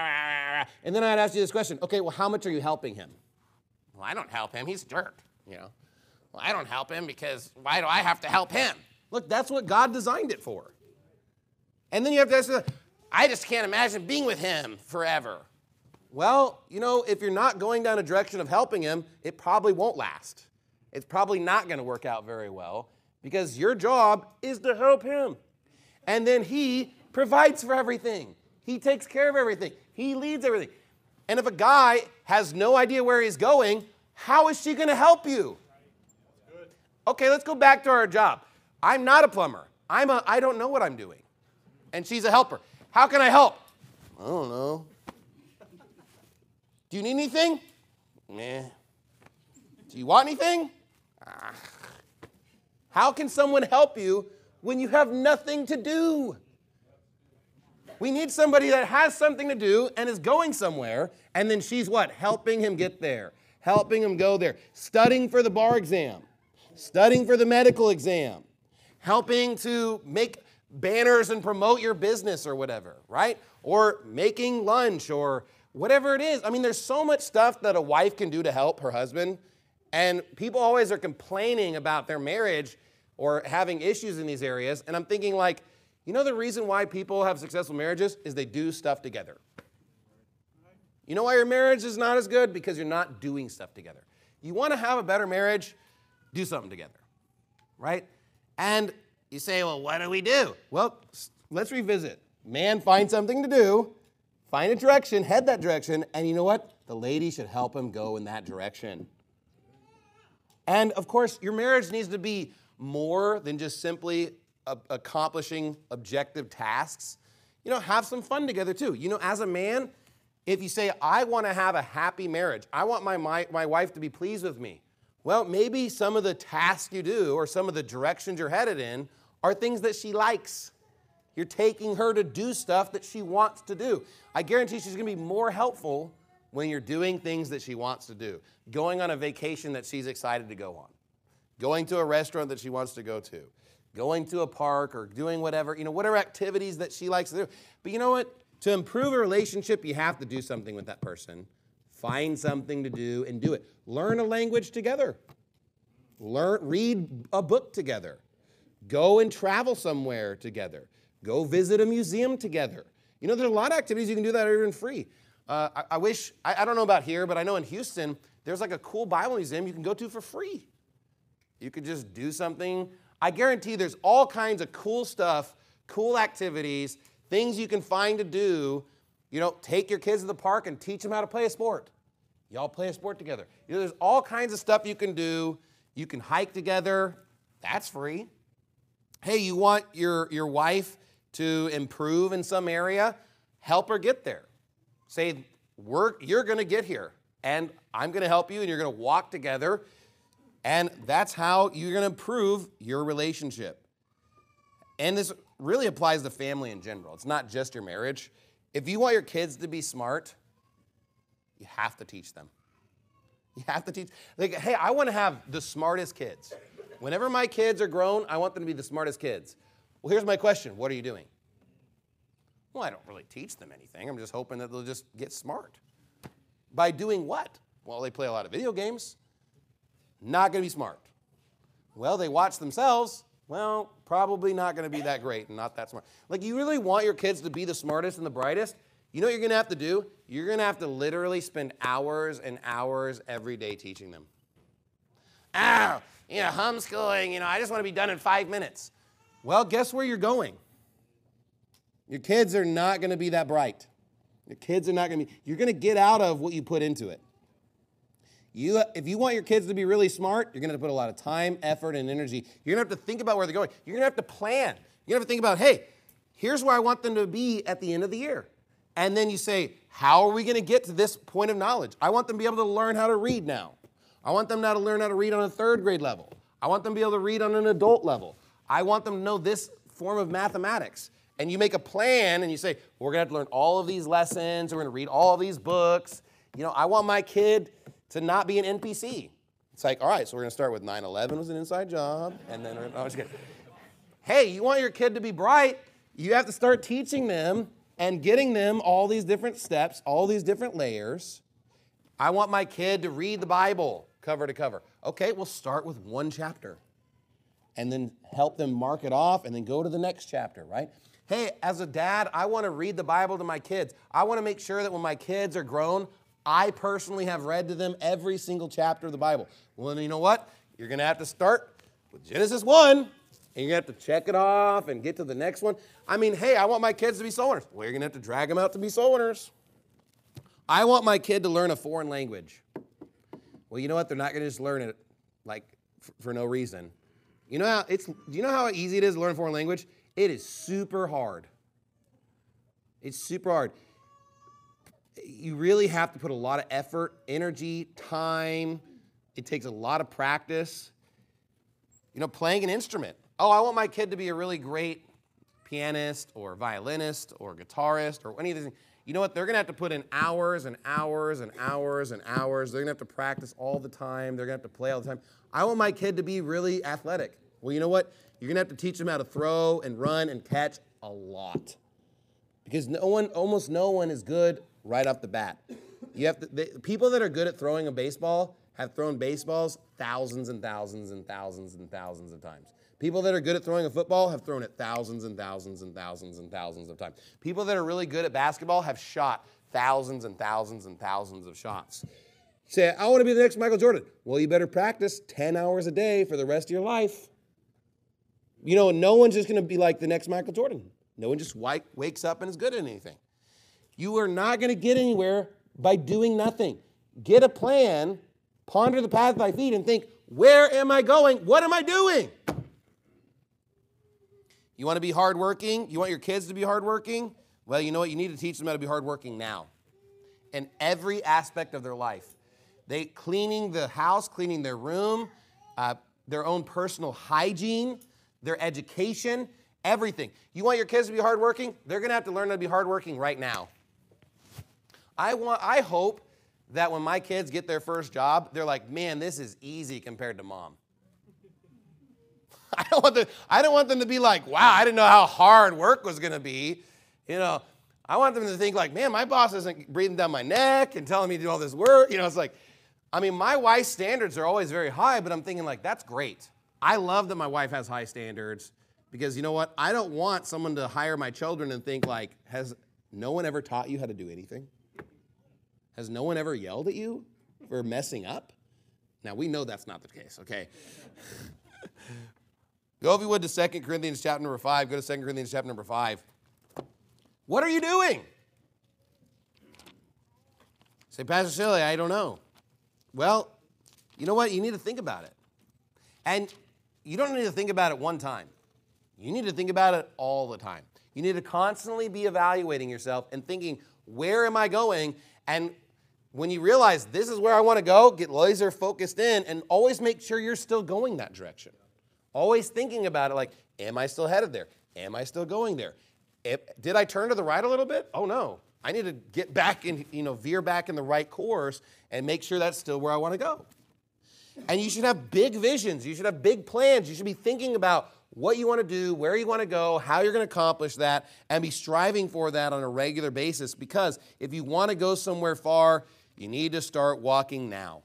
And then I'd ask you this question. Okay, well, how much are you helping him? Well, I don't help him. He's a jerk, you know. Well, I don't help him because why do I have to help him? Look, that's what God designed it for. And then you have to ask, I just can't imagine being with him forever. Well, you know, if you're not going down a direction of helping him, it probably won't last. It's probably not going to work out very well because your job is to help him. And then he provides for everything. He takes care of everything. He leads everything. And if a guy has no idea where he's going, how is she going to help you? Okay, let's go back to our job. I'm not a plumber. I'm a, I don't know what I'm doing. And she's a helper. How can I help? I don't know. Do you need anything? Meh. Do you want anything? Ah. How can someone help you when you have nothing to do? We need somebody that has something to do and is going somewhere, and then she's what? Helping him get there, helping him go there, studying for the bar exam, studying for the medical exam, helping to make banners and promote your business or whatever, right? Or making lunch or whatever it is. I mean, there's so much stuff that a wife can do to help her husband, and people always are complaining about their marriage or having issues in these areas, and I'm thinking like, you know the reason why people have successful marriages is they do stuff together. You know why your marriage is not as good? Because you're not doing stuff together. You want to have a better marriage, do something together, right? And you say, well, what do we do? Well, let's revisit. Man finds something to do, find a direction, head that direction, and you know what? The lady should help him go in that direction. And of course, your marriage needs to be more than just simply a- accomplishing objective tasks. You know, have some fun together too. You know, as a man, if you say, I want to have a happy marriage, I want my, my, my wife to be pleased with me. Well, maybe some of the tasks you do or some of the directions you're headed in are things that she likes. You're taking her to do stuff that she wants to do. I guarantee she's going to be more helpful when you're doing things that she wants to do. Going on a vacation that she's excited to go on. Going to a restaurant that she wants to go to. Going to a park or doing whatever, you know, whatever activities that she likes to do. But you know what? To improve a relationship, you have to do something with that person. Find something to do and do it. Learn a language together. Learn, read a book together. Go and travel somewhere together. Go visit a museum together. You know, there's a lot of activities you can do that are even free. Uh, I, I wish, I, I don't know about here, but I know in Houston, there's like a cool Bible museum you can go to for free. You could just do something. I guarantee there's all kinds of cool stuff, cool activities, things you can find to do. You know, take your kids to the park and teach them how to play a sport. Y'all play a sport together. You know, there's all kinds of stuff you can do. You can hike together. That's free. Hey, you want your, your wife to improve in some area? Help her get there. Say, We're, you're going to get here, and I'm going to help you, and you're going to walk together, and that's how you're going to improve your relationship. And this really applies to family in general. It's not just your marriage. If you want your kids to be smart, you have to teach them. You have to teach. Like, hey, I want to have the smartest kids. Whenever my kids are grown, I want them to be the smartest kids. Well, here's my question. What are you doing? Well, I don't really teach them anything. I'm just hoping that they'll just get smart. By doing what? Well, they play a lot of video games. Not going to be smart. Well, they watch themselves. Well, probably not going to be that great and not that smart. Like, you really want your kids to be the smartest and the brightest? You know what you're going to have to do? You're going to have to literally spend hours and hours every day teaching them. Ah, you know, homeschooling, you know, I just want to be done in five minutes. Well, guess where you're going? Your kids are not going to be that bright. Your kids are not going to be, you're going to get out of what you put into it. You, if you want your kids to be really smart, you're going to have to put a lot of time, effort, and energy. You're going to have to think about where they're going. You're going to have to plan. You're going to have to think about, hey, here's where I want them to be at the end of the year. And then you say, how are we going to get to this point of knowledge? I want them to be able to learn how to read now. I want them now to learn how to read on a third grade level. I want them to be able to read on an adult level. I want them to know this form of mathematics. And you make a plan and you say, we're going to have to learn all of these lessons. We're going to read all of these books. You know, I want my kid to not be an N P C. It's like, all right, so we're going to start with nine eleven was an inside job. And then, no, I'm just kidding. Hey, you want your kid to be bright, you have to start teaching them and getting them all these different steps, all these different layers. I want my kid to read the Bible cover to cover. Okay, we'll start with one chapter and then help them mark it off and then go to the next chapter, right? Hey, as a dad, I want to read the Bible to my kids. I want to make sure that when my kids are grown, I personally have read to them every single chapter of the Bible. Well, then you know what? You're going to have to start with Genesis one, and you're going to have to check it off and get to the next one. I mean, hey, I want my kids to be soul winners. Well, you're going to have to drag them out to be soul winners. I want my kid to learn a foreign language. Well, you know what? They're not going to just learn it like f- for no reason. You know how it's? Do you know how easy it is to learn a foreign language? It is super hard. It's super hard. You really have to put a lot of effort, energy, time. It takes a lot of practice. You know, playing an instrument. Oh, I want my kid to be a really great pianist or violinist or guitarist or any of these things. You know what? They're going to have to put in hours and hours and hours and hours. They're going to have to practice all the time. They're going to have to play all the time. I want my kid to be really athletic. Well, you know what? You're going to have to teach them how to throw and run and catch a lot. Because no one, almost no one is good right off the bat. You have to, they, people that are good at throwing a baseball have thrown baseballs thousands and thousands and thousands and thousands of times. People that are good at throwing a football have thrown it thousands and thousands and thousands and thousands of times. People that are really good at basketball have shot thousands and thousands and thousands of shots. You say, I want to be the next Michael Jordan. Well, you better practice ten hours a day for the rest of your life. You know, no one's just going to be like the next Michael Jordan. No one just wakes up and is good at anything. You are not going to get anywhere by doing nothing. Get a plan, ponder the path of thy feet, and think, where am I going? What am I doing? You want to be hardworking? You want your kids to be hardworking? Well, you know what? You need to teach them how to be hardworking now. In every aspect of their life. They cleaning the house, cleaning their room, uh, their own personal hygiene, their education, Everything. You want your kids to be hardworking? They're going to have to learn how to be hardworking right now. I want. I hope that when my kids get their first job, they're like, man, this is easy compared to mom. I don't want them, I don't want them to be like, wow, I didn't know how hard work was going to be. You know, I want them to think like, man, my boss isn't breathing down my neck and telling me to do all this work. You know, it's like, I mean, my wife's standards are always very high, but I'm thinking like, that's great. I love that my wife has high standards because you know what? I don't want someone to hire my children and think like, has no one ever taught you how to do anything? Has no one ever yelled at you for messing up? Now, we know that's not the case, okay? Go, if you would, to Second Corinthians chapter number five. Go to Second Corinthians chapter number five. What are you doing? Say, Pastor Shelley, I don't know. Well, you know what? You need to think about it. And you don't need to think about it one time. You need to think about it all the time. You need to constantly be evaluating yourself and thinking, where am I going? And when you realize this is where I want to go, get laser focused in and always make sure you're still going that direction. Always thinking about it like, am I still headed there? Am I still going there? If, did I turn to the right a little bit? Oh, no. I need to get back and, you know, veer back in the right course and make sure that's still where I want to go. And you should have big visions. You should have big plans. You should be thinking about what you want to do, where you want to go, how you're going to accomplish that, and be striving for that on a regular basis. Because if you want to go somewhere far, you need to start walking now.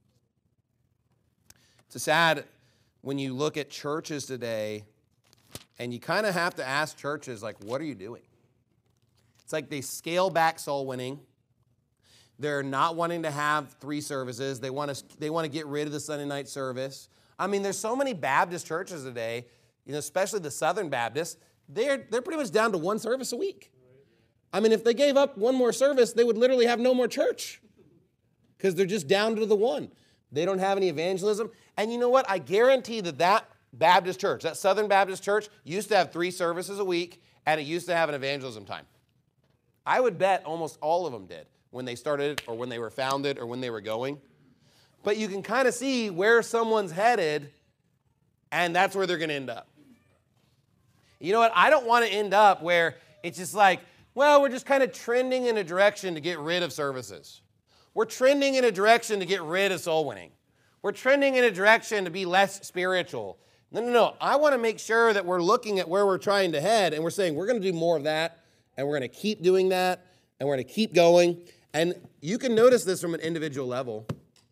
It's a sad when you look at churches today, and you kind of have to ask churches, like, what are you doing? It's like they scale back soul winning. They're not wanting to have three services. They want to, they want to get rid of the Sunday night service. I mean, there's so many Baptist churches today, you know, especially the Southern Baptists, they're, they're pretty much down to one service a week. I mean, if they gave up one more service, they would literally have no more church because they're just down to the one. They don't have any evangelism. And you know what? I guarantee that that Baptist church, that Southern Baptist church, used to have three services a week, and it used to have an evangelism time. I would bet almost all of them did when they started or when they were founded or when they were going. But you can kind of see where someone's headed, and that's where they're going to end up. You know what? I don't want to end up where it's just like, well, we're just kind of trending in a direction to get rid of services. We're trending in a direction to get rid of soul winning. We're trending in a direction to be less spiritual. No, no, no. I want to make sure that we're looking at where we're trying to head, and we're saying we're going to do more of that, and we're going to keep doing that, and we're going to keep going. And you can notice this from an individual level.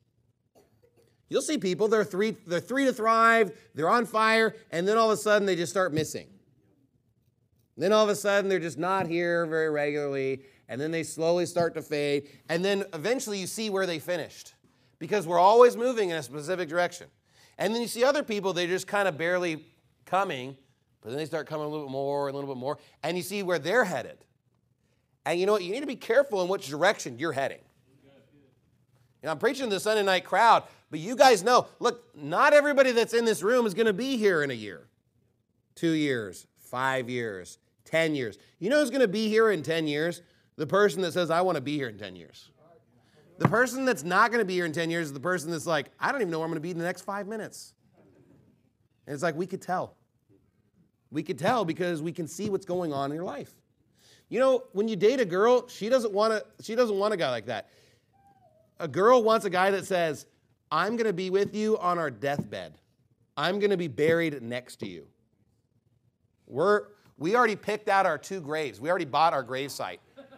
You'll see people, they're three, they're three to thrive, they're on fire, and then all of a sudden they just start missing. Then all of a sudden they're just not here very regularly, and then they slowly start to fade, and then eventually you see where they finished because we're always moving in a specific direction. And then you see other people, they're just kind of barely coming, but then they start coming a little bit more, a little bit more, and you see where they're headed. And you know what? You need to be careful in which direction you're heading. You know, I'm preaching to the Sunday night crowd, but you guys know, look, not everybody that's in this room is going to be here in a year, two years, five years, ten years. You know who's going to be here in ten years? The person that says, I want to be here in ten years. The person that's not going to be here in ten years is the person that's like, I don't even know where I'm going to be in the next five minutes. And it's like, we could tell. We could tell because we can see what's going on in your life. You know, when you date a girl, she doesn't want to, she doesn't want a guy like that. A girl wants a guy that says, I'm going to be with you on our deathbed. I'm going to be buried next to you. We're, we already picked out our two graves. We already bought our grave site.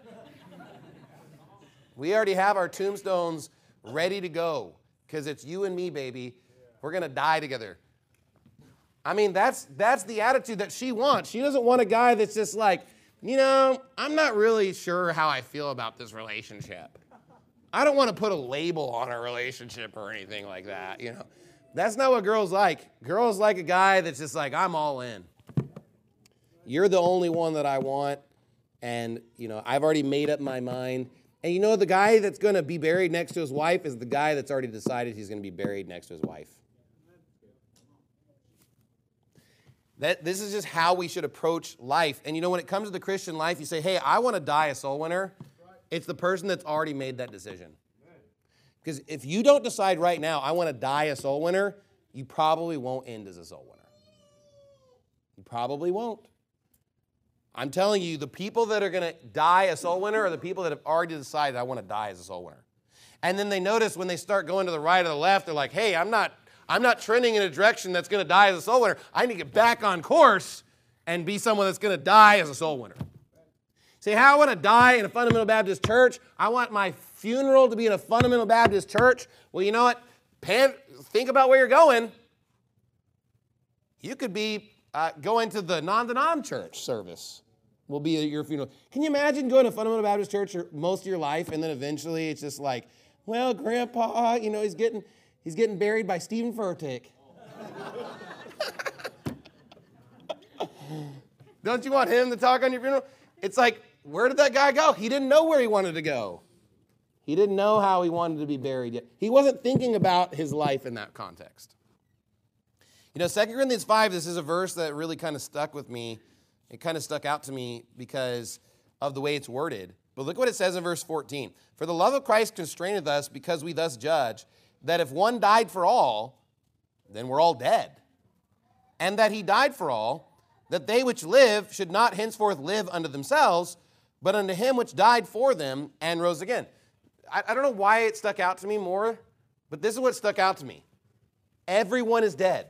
We already have our tombstones ready to go because it's you and me, baby. We're going to die together. I mean, that's, that's the attitude that she wants. She doesn't want a guy that's just like, you know, I'm not really sure how I feel about this relationship. I don't want to put a label on our relationship or anything like that, you know. That's not what girls like. Girls like a guy that's just like, I'm all in. You're the only one that I want, and, you know, I've already made up my mind. And you know, the guy that's going to be buried next to his wife is the guy that's already decided he's going to be buried next to his wife. That, this is just how we should approach life. And you know, when it comes to the Christian life, you say, hey, I want to die a soul winner. It's the person that's already made that decision. Because if you don't decide right now, I want to die a soul winner, you probably won't end as a soul winner. You probably won't. I'm telling you, the people that are going to die a soul winner are the people that have already decided, I want to die as a soul winner. And then they notice when they start going to the right or the left, they're like, hey, I'm not, I'm not trending in a direction that's going to die as a soul winner. I need to get back on course and be someone that's going to die as a soul winner. Say, how I want to die in a fundamental Baptist church. I want my funeral to be in a fundamental Baptist church. Well, you know what? Pan, think about where you're going. You could be uh, going to the non-denom church service. Will be at your funeral. Can you imagine going to fundamental Baptist church most of your life, and then eventually it's just like, well, Grandpa, you know, he's getting he's getting buried by Stephen Furtick. Don't you want him to talk on your funeral? It's like, where did that guy go? He didn't know where he wanted to go. He didn't know how he wanted to be buried yet. He wasn't thinking about his life in that context. You know, Second Corinthians five, this is a verse that really kind of stuck with me. It kind of stuck out to me because of the way it's worded. But look what it says in verse fourteen. For the love of Christ constraineth us, because we thus judge, that if one died for all, then we're all dead. And that he died for all, that they which live should not henceforth live unto themselves, but unto him which died for them and rose again. I, I don't know why it stuck out to me more, but this is what stuck out to me. Everyone is dead.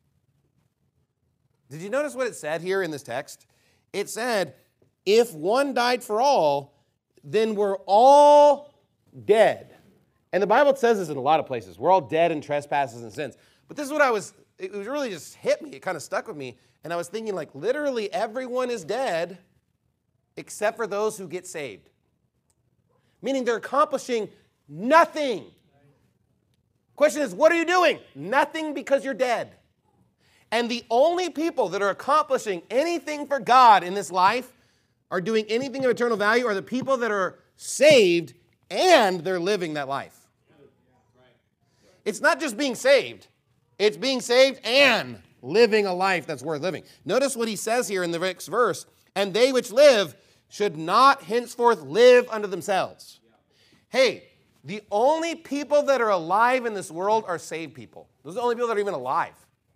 Did you notice what it said here in this text? It said, if one died for all, then we're all dead. And the Bible says this in a lot of places. We're all dead in trespasses and sins. But this is what I was, it was really just hit me. It kind of stuck with me. And I was thinking, like, literally everyone is dead except for those who get saved. Meaning they're accomplishing nothing. Question is, what are you doing? Nothing, because you're dead. And the only people that are accomplishing anything for God in this life, are doing anything of eternal value, are the people that are saved and they're living that life. It's not just being saved. It's being saved and living a life that's worth living. Notice what he says here in the next verse. And they which live should not henceforth live unto themselves. Hey, the only people that are alive in this world are saved people. Those are the only people that are even alive.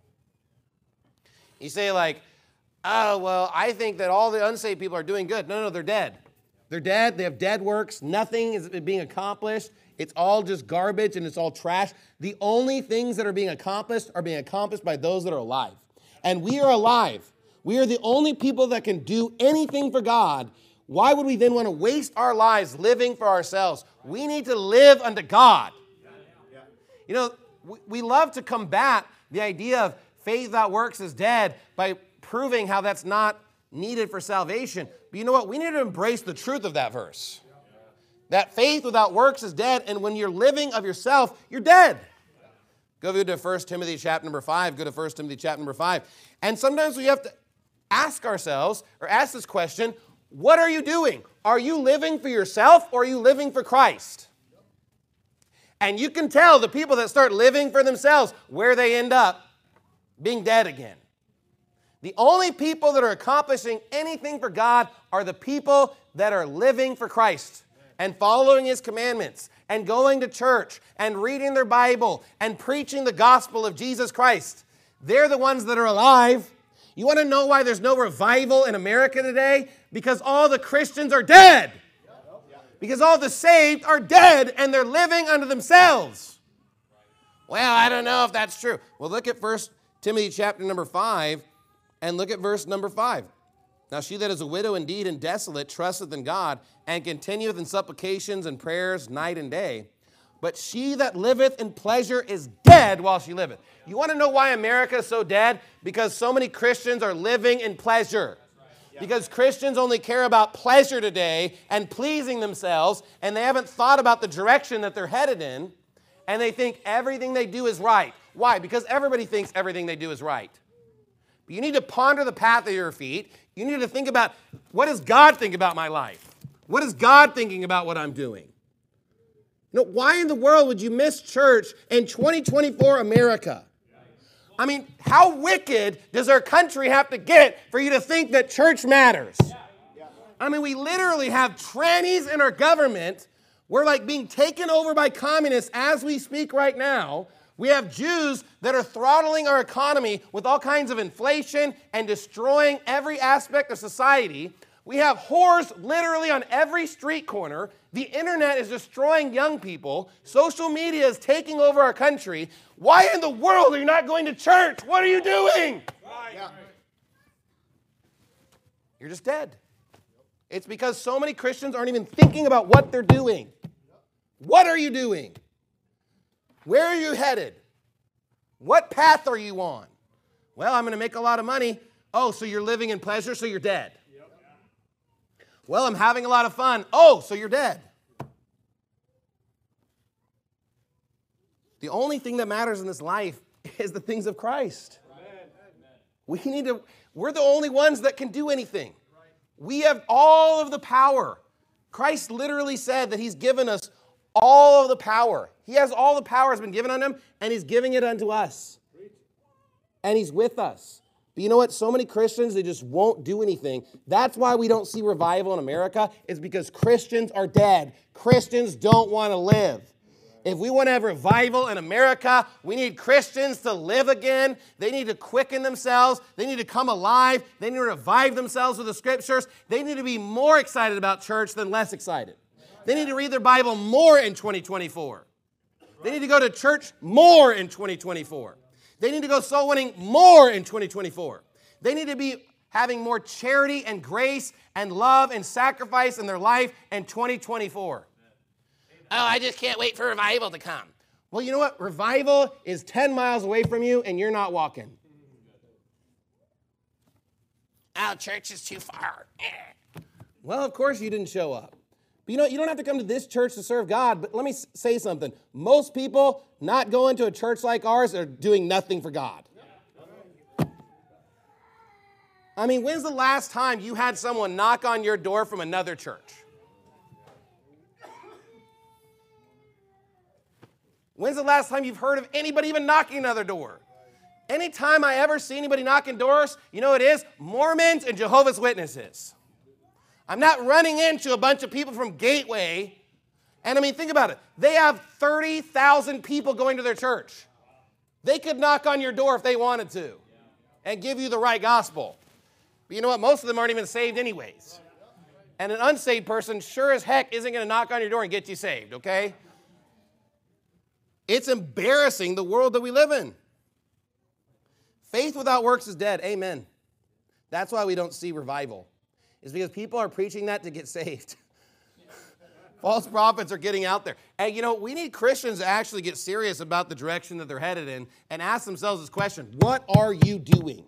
You say like, oh, well, I think that all the unsaved people are doing good. No, no, they're dead. They're dead. They have dead works. Nothing is being accomplished. It's all just garbage and it's all trash. The only things that are being accomplished are being accomplished by those that are alive. And we are alive. We are the only people that can do anything for God. Why would we then want to waste our lives living for ourselves? We need to live unto God. You know, we love to combat the idea of faith without works is dead by proving how that's not needed for salvation. But you know what? We need to embrace the truth of that verse. That faith without works is dead, and when you're living of yourself, you're dead. Go to First Timothy chapter number five. Go to First Timothy chapter number five. And sometimes we have to ask ourselves, or ask this question, what are you doing? Are you living for yourself, or are you living for Christ? And you can tell the people that start living for themselves where they end up being dead again. The only people that are accomplishing anything for God are the people that are living for Christ and following His commandments and going to church and reading their Bible and preaching the gospel of Jesus Christ. They're the ones that are alive. You want to know why there's no revival in America today? Because all the Christians are dead. Because all the saved are dead and they're living unto themselves. Well, I don't know if that's true. Well, look at First Timothy chapter number five and look at verse number five. Now she that is a widow indeed and desolate trusteth in God and continueth in supplications and prayers night and day. But she that liveth in pleasure is dead while she liveth. You want to know why America is so dead? Because so many Christians are living in pleasure. Because Christians only care about pleasure today and pleasing themselves, and they haven't thought about the direction that they're headed in, and they think everything they do is right. Why? Because everybody thinks everything they do is right. But you need to ponder the path of your feet. You need to think about, what does God think about my life? What is God thinking about what I'm doing? You know, why in the world would you miss church in twenty twenty-four America? I mean, how wicked does our country have to get for you to think that church matters? I mean, we literally have trannies in our government. We're like being taken over by communists as we speak right now. We have Jews that are throttling our economy with all kinds of inflation and destroying every aspect of society. We have whores literally on every street corner. The internet is destroying young people. Social media is taking over our country. Why in the world are you not going to church? What are you doing? Right. Yeah. You're just dead. It's because so many Christians aren't even thinking about what they're doing. What are you doing? Where are you headed? What path are you on? Well, I'm going to make a lot of money. Oh, so you're living in pleasure, so you're dead. Yep. Well, I'm having a lot of fun. Oh, so you're dead. The only thing that matters in this life is the things of Christ. Amen. We need to, we're the only ones that can do anything. We have all of the power. Christ literally said that he's given us all of the power. He has all the power has been given unto him, and he's giving it unto us. And he's with us. But you know what? So many Christians, they just won't do anything. That's why we don't see revival in America, is because Christians are dead. Christians don't want to live. If we want to have revival in America, we need Christians to live again. They need to quicken themselves. They need to come alive. They need to revive themselves with the scriptures. They need to be more excited about church than less excited. They need to read their Bible more in twenty twenty-four. They need to go to church more in twenty twenty-four. They need to go soul winning more in twenty twenty-four. They need to be having more charity and grace and love and sacrifice in their life in twenty twenty-four. Oh, I just can't wait for revival to come. Well, you know what? Revival is ten miles away from you and you're not walking. Oh, church is too far. Well, of course you didn't show up. But you know, you don't have to come to this church to serve God, but let me say something. Most people not going to a church like ours are doing nothing for God. I mean, when's the last time you had someone knock on your door from another church? When's the last time you've heard of anybody even knocking another door? Anytime I ever see anybody knocking doors, you know what it is? Mormons and Jehovah's Witnesses. I'm not running into a bunch of people from Gateway. And I mean, think about it. They have thirty thousand people going to their church. They could knock on your door if they wanted to and give you the right gospel. But you know what? Most of them aren't even saved anyways. And an unsaved person sure as heck isn't going to knock on your door and get you saved, okay? It's embarrassing, the world that we live in. Faith without works is dead. Amen. That's why we don't see revival. It's because people are preaching that to get saved. False prophets are getting out there. And you know, we need Christians to actually get serious about the direction that they're headed in and ask themselves this question: what are you doing?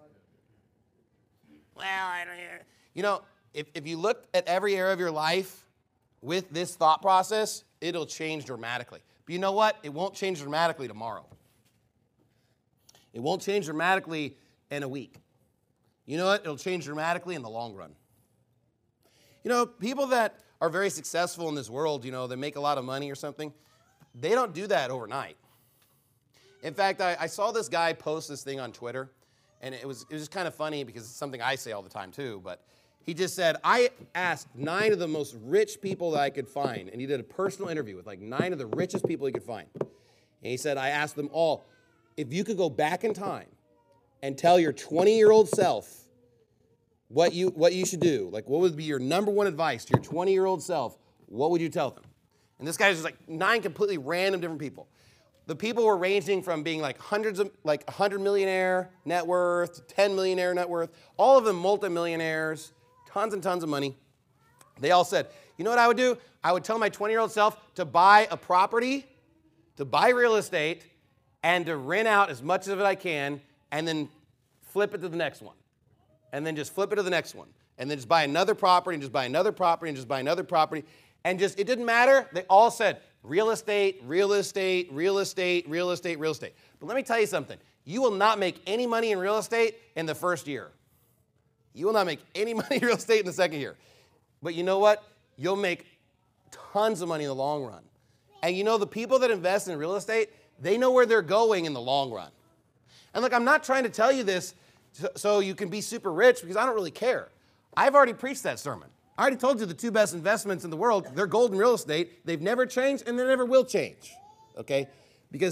Well, I don't hear. You know, if, if you look at every area of your life with this thought process, it'll change dramatically. But you know what? It won't change dramatically tomorrow. It won't change dramatically in a week. You know what? It'll change dramatically in the long run. You know, people that are very successful in this world, you know, they make a lot of money or something, they don't do that overnight. In fact, I, I saw this guy post this thing on Twitter, and it was, it was just kind of funny because it's something I say all the time too, but he just said, I asked nine of the most rich people that I could find, and he did a personal interview with like nine of the richest people he could find. And he said, I asked them all, if you could go back in time and tell your twenty-year-old self what you, what you should do, like what would be your number one advice to your twenty-year-old self, what would you tell them? And this guy was just like nine completely random different people. The people were ranging from being like hundreds of, like one hundred millionaire net worth, to ten millionaire net worth, all of them multimillionaires, tons and tons of money. They all said, you know what I would do? I would tell my twenty-year-old self to buy a property, to buy real estate, and to rent out as much of it I can, and then flip it to the next one. And then just flip it to the next one. And then just buy another property, and just buy another property, and just buy another property. And just, it didn't matter. They all said, real estate, real estate, real estate, real estate, real estate. But let me tell you something. You will not make any money in real estate in the first year. You will not make any money in real estate in the second year. But you know what? You'll make tons of money in the long run. And you know, the people that invest in real estate, they know where they're going in the long run. And look, I'm not trying to tell you this so you can be super rich, because I don't really care. I've already preached that sermon. I already told you the two best investments in the world, they're gold and real estate. They've never changed, and they never will change, okay? Because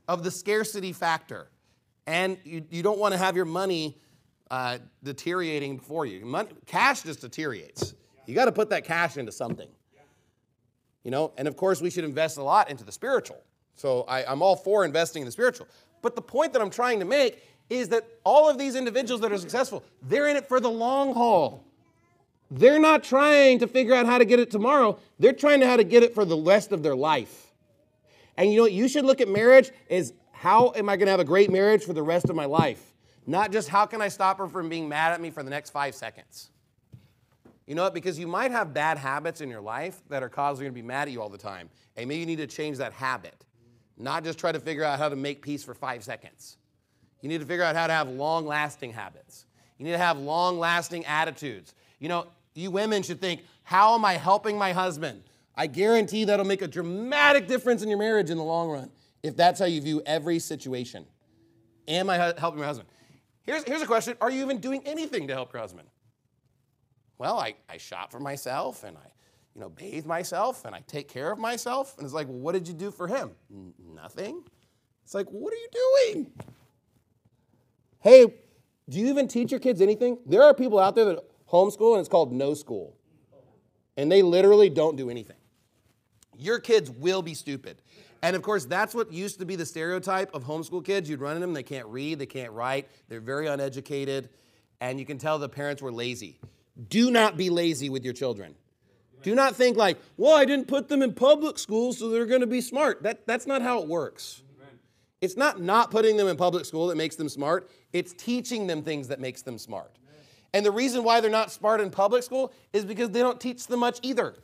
of the scarcity factor. And you, you don't want to have your money uh, deteriorating before you. Money, cash just deteriorates. You got to put that cash into something. You know, and of course we should invest a lot into the spiritual. So I, I'm all for investing in the spiritual. But the point that I'm trying to make is that all of these individuals that are successful, they're in it for the long haul. They're not trying to figure out how to get it tomorrow. They're trying to how to get it for the rest of their life. And you know what? You should look at marriage as how am I going to have a great marriage for the rest of my life? Not just how can I stop her from being mad at me for the next five seconds. You know what? Because you might have bad habits in your life that are causing you to be mad at you all the time. And maybe you need to change that habit. Not just try to figure out how to make peace for five seconds. You need to figure out how to have long-lasting habits. You need to have long-lasting attitudes. You know, you women should think, how am I helping my husband? I guarantee that'll make a dramatic difference in your marriage in the long run if that's how you view every situation. Am I helping my husband? Here's, here's a question. Are you even doing anything to help your husband? Well, I, I shop for myself, and I you know, bathe myself, and I take care of myself. And it's like, well, what did you do for him? N- nothing. It's like, what are you doing? Hey, do you even teach your kids anything? There are people out there that homeschool, and it's called no school. And they literally don't do anything. Your kids will be stupid. And of course, that's what used to be the stereotype of homeschool kids. You'd run in them, they can't read, they can't write, they're very uneducated, and you can tell the parents were lazy. Do not be lazy with your children. Do not think like, well, I didn't put them in public school, so they're going to be smart. That, that's not how it works. It's not not putting them in public school that makes them smart. It's teaching them things that makes them smart. And the reason why they're not smart in public school is because they don't teach them much either.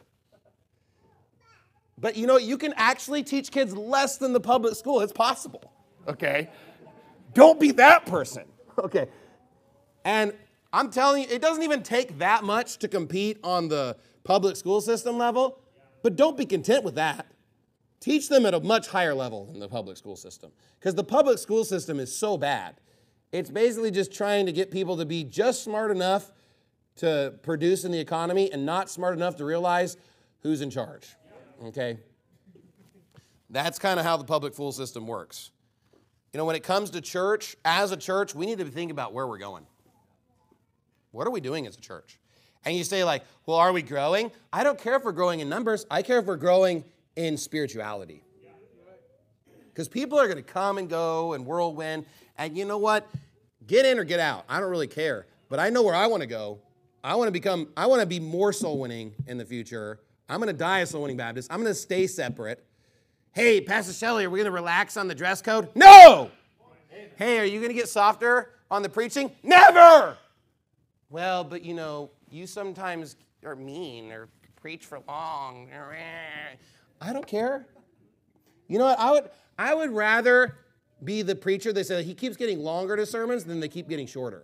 But you know, you can actually teach kids less than the public school. It's possible, okay? Don't be that person, okay? And I'm telling you, it doesn't even take that much to compete on the public school system level, but don't be content with that. Teach them at a much higher level than the public school system, because the public school system is so bad. It's basically just trying to get people to be just smart enough to produce in the economy and not smart enough to realize who's in charge, okay? That's kind of how the public school system works. You know, when it comes to church, as a church, we need to think about where we're going. What are we doing as a church? And you say like, well, are we growing? I don't care if we're growing in numbers. I care if we're growing in spirituality. Because people are going to come and go and whirlwind. And you know what? Get in or get out. I don't really care. But I know where I want to go. I want to become, I want to be more soul winning in the future. I'm going to die a soul winning Baptist. I'm going to stay separate. Hey, Pastor Shelley, are we going to relax on the dress code? No! Hey, are you going to get softer on the preaching? Never! Well, but you know, you sometimes are mean or preach for long. I don't care. You know what? I would I would rather be the preacher that says he keeps getting longer to sermons than they keep getting shorter.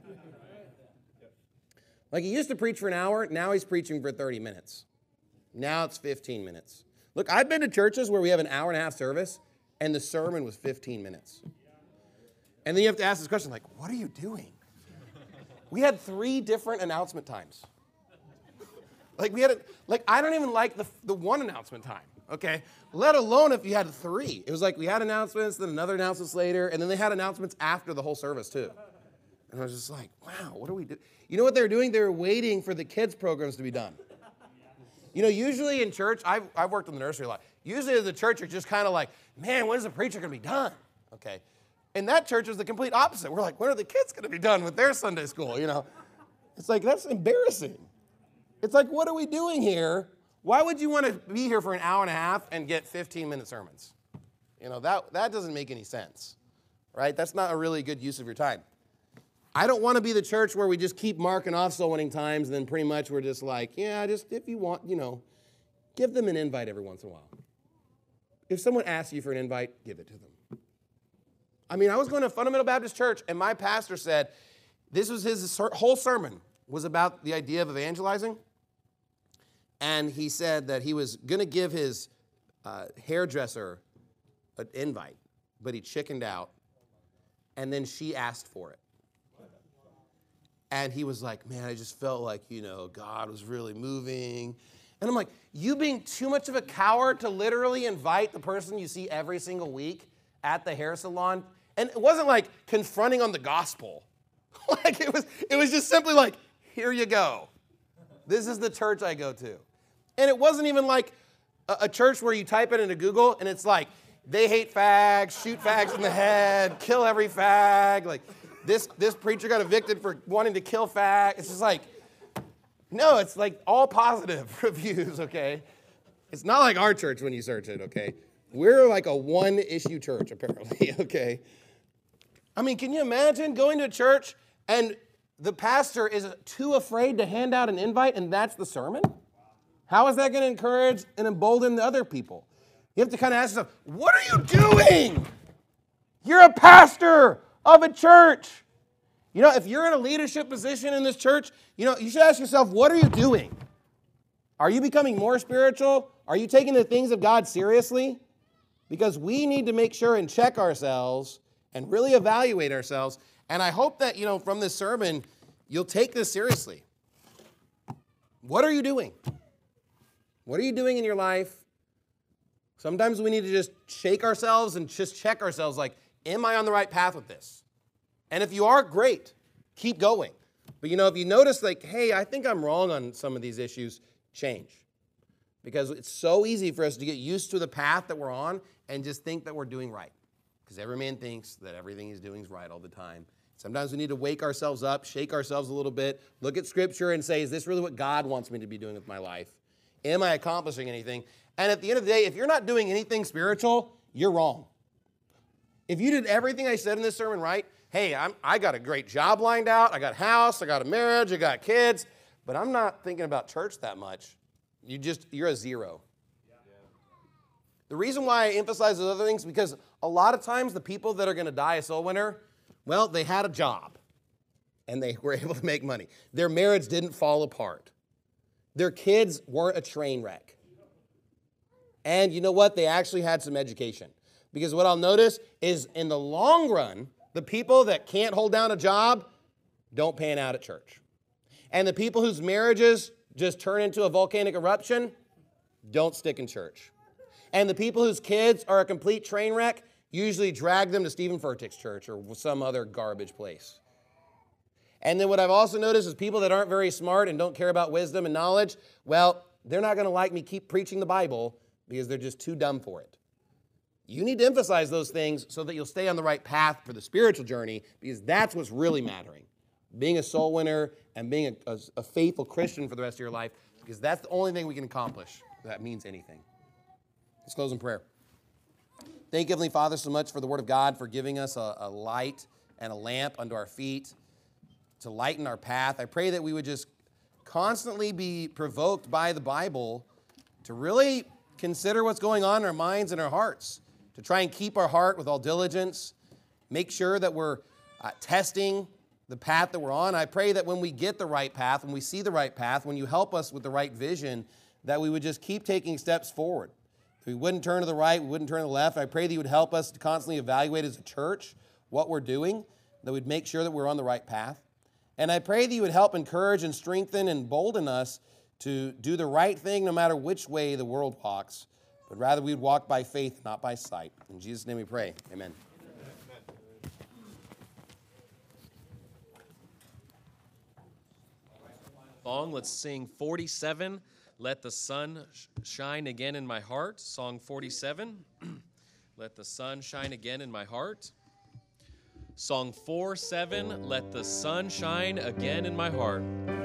Like he used to preach for an hour, now he's preaching for thirty minutes. Now it's fifteen minutes. Look, I've been to churches where we have an hour and a half service, and the sermon was fifteen minutes. And then you have to ask this question, like, what are you doing? We had three different announcement times. Like we had, a, like I don't even like the the one announcement time, okay? Let alone if you had three. It was like we had announcements, then another announcements later, and then they had announcements after the whole service too. And I was just like, wow, what do we do? You know what they were doing? They were waiting for the kids' programs to be done. You know, usually in church, I've, I've worked in the nursery a lot. Usually as a church, you're just kind of like, man, when's the preacher going to be done? Okay. And that church was the complete opposite. We're like, when are the kids going to be done with their Sunday school, you know? It's like, that's embarrassing. It's like, what are we doing here? Why would you want to be here for an hour and a half and get fifteen-minute sermons? You know, that, that doesn't make any sense, right? That's not a really good use of your time. I don't want to be the church where we just keep marking off soul winning times and then pretty much we're just like, yeah, just if you want, you know, give them an invite every once in a while. If someone asks you for an invite, give it to them. I mean, I was going to a Fundamental Baptist Church, and my pastor said, this was his whole sermon was about the idea of evangelizing. And he said that he was going to give his uh, hairdresser an invite, but he chickened out. And then she asked for it. And he was like, man, I just felt like, you know, God was really moving. And I'm like, you being too much of a coward to literally invite the person you see every single week at the hair salon, and it wasn't like confronting on the gospel. Like it was, it was just simply like, here you go. This is the church I go to. And it wasn't even like a, a church where you type it into Google and it's like, they hate fags, shoot fags in the head, kill every fag. Like this, this preacher got evicted for wanting to kill fag. It's just like, no, it's like all positive reviews, okay? It's not like our church when you search it, okay? We're like a one-issue church, apparently, okay? I mean, can you imagine going to a church and the pastor is too afraid to hand out an invite and that's the sermon? How is that going to encourage and embolden the other people? You have to kind of ask yourself, what are you doing? You're a pastor of a church. You know, if you're in a leadership position in this church, you know, you should ask yourself, what are you doing? Are you becoming more spiritual? Are you taking the things of God seriously? Because we need to make sure and check ourselves and really evaluate ourselves. And I hope that, you know, from this sermon, you'll take this seriously. What are you doing? What are you doing in your life? Sometimes we need to just shake ourselves and just check ourselves like, am I on the right path with this? And if you are, great. Keep going. But, you know, if you notice like, hey, I think I'm wrong on some of these issues, change. Because it's so easy for us to get used to the path that we're on and just think that we're doing right. Because every man thinks that everything he's doing is right all the time. Sometimes we need to wake ourselves up, shake ourselves a little bit, look at Scripture and say, is this really what God wants me to be doing with my life? Am I accomplishing anything? And at the end of the day, if you're not doing anything spiritual, you're wrong. If you did everything I said in this sermon right, hey, I'm, I got a great job lined out, I got a house, I got a marriage, I got kids, but I'm not thinking about church that much. You just, you're a zero. Yeah. The reason why I emphasize those other things is because a lot of times the people that are going to die a soul winner, well, they had a job and they were able to make money. Their marriage didn't fall apart. Their kids weren't a train wreck. And you know what? They actually had some education. Because what I'll notice is in the long run, the people that can't hold down a job don't pan out at church. And the people whose marriages just turn into a volcanic eruption don't stick in church. And the people whose kids are a complete train wreck usually drag them to Stephen Furtick's church or some other garbage place. And then what I've also noticed is people that aren't very smart and don't care about wisdom and knowledge, well, they're not going to like me keep preaching the Bible because they're just too dumb for it. You need to emphasize those things so that you'll stay on the right path for the spiritual journey because that's what's really mattering. Being a soul winner and being a, a, a faithful Christian for the rest of your life because that's the only thing we can accomplish that means anything. Let's close in prayer. Thank you, Heavenly Father, so much for the Word of God, for giving us a, a light and a lamp unto our feet to lighten our path. I pray that we would just constantly be provoked by the Bible to really consider what's going on in our minds and our hearts, to try and keep our heart with all diligence, make sure that we're uh, testing the path that we're on. I pray that when we get the right path, when we see the right path, when you help us with the right vision, that we would just keep taking steps forward. We wouldn't turn to the right, we wouldn't turn to the left. I pray that you would help us to constantly evaluate as a church what we're doing, that we'd make sure that we're on the right path. And I pray that you would help encourage and strengthen and embolden us to do the right thing no matter which way the world walks, but rather we would walk by faith, not by sight. In Jesus' name we pray. Amen. Song, let's sing forty-seven, Let the Sun Shine Again in My Heart. Song forty-seven, Let the Sun Shine Again in My Heart. Song four seven, Let the Sun Shine Again in My Heart.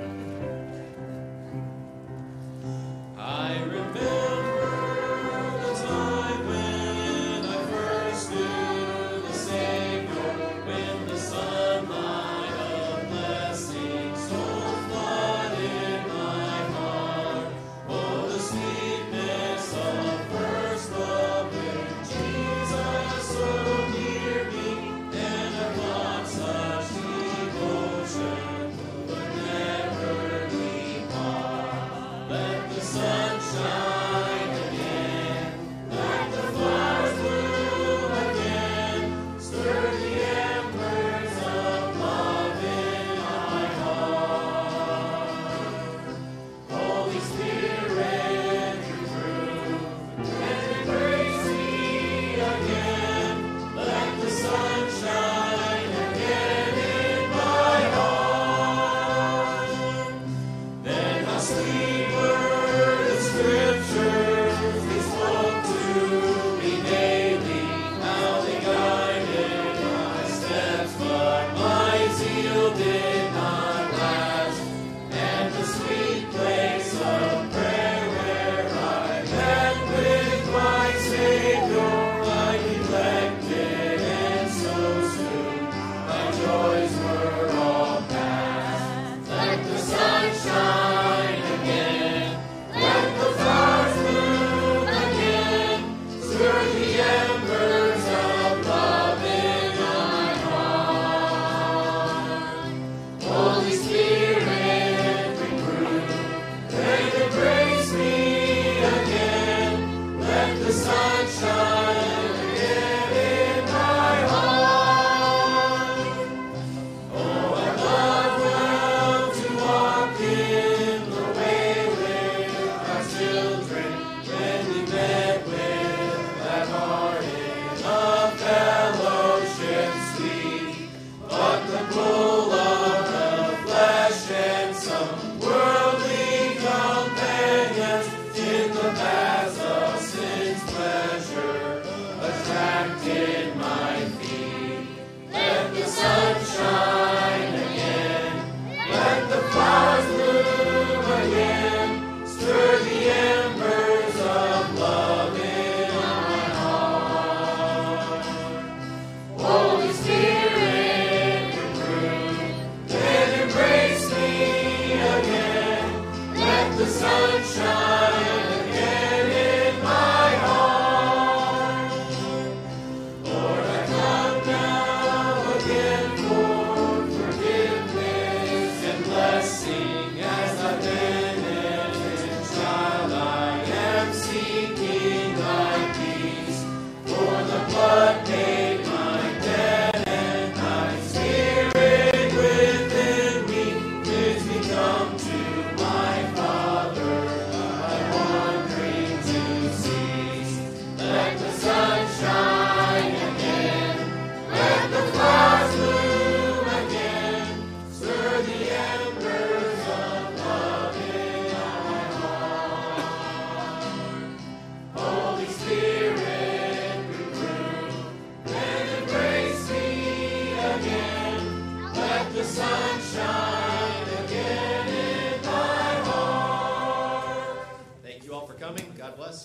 I remember the time when I first knew the Savior, when the sunlight of blessing stole flood in my heart. Oh, the sweetness of first love when Jesus so near me, and I thought such devotion would never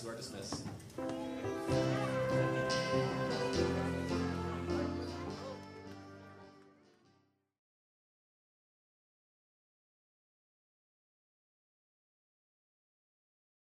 You are dismissed.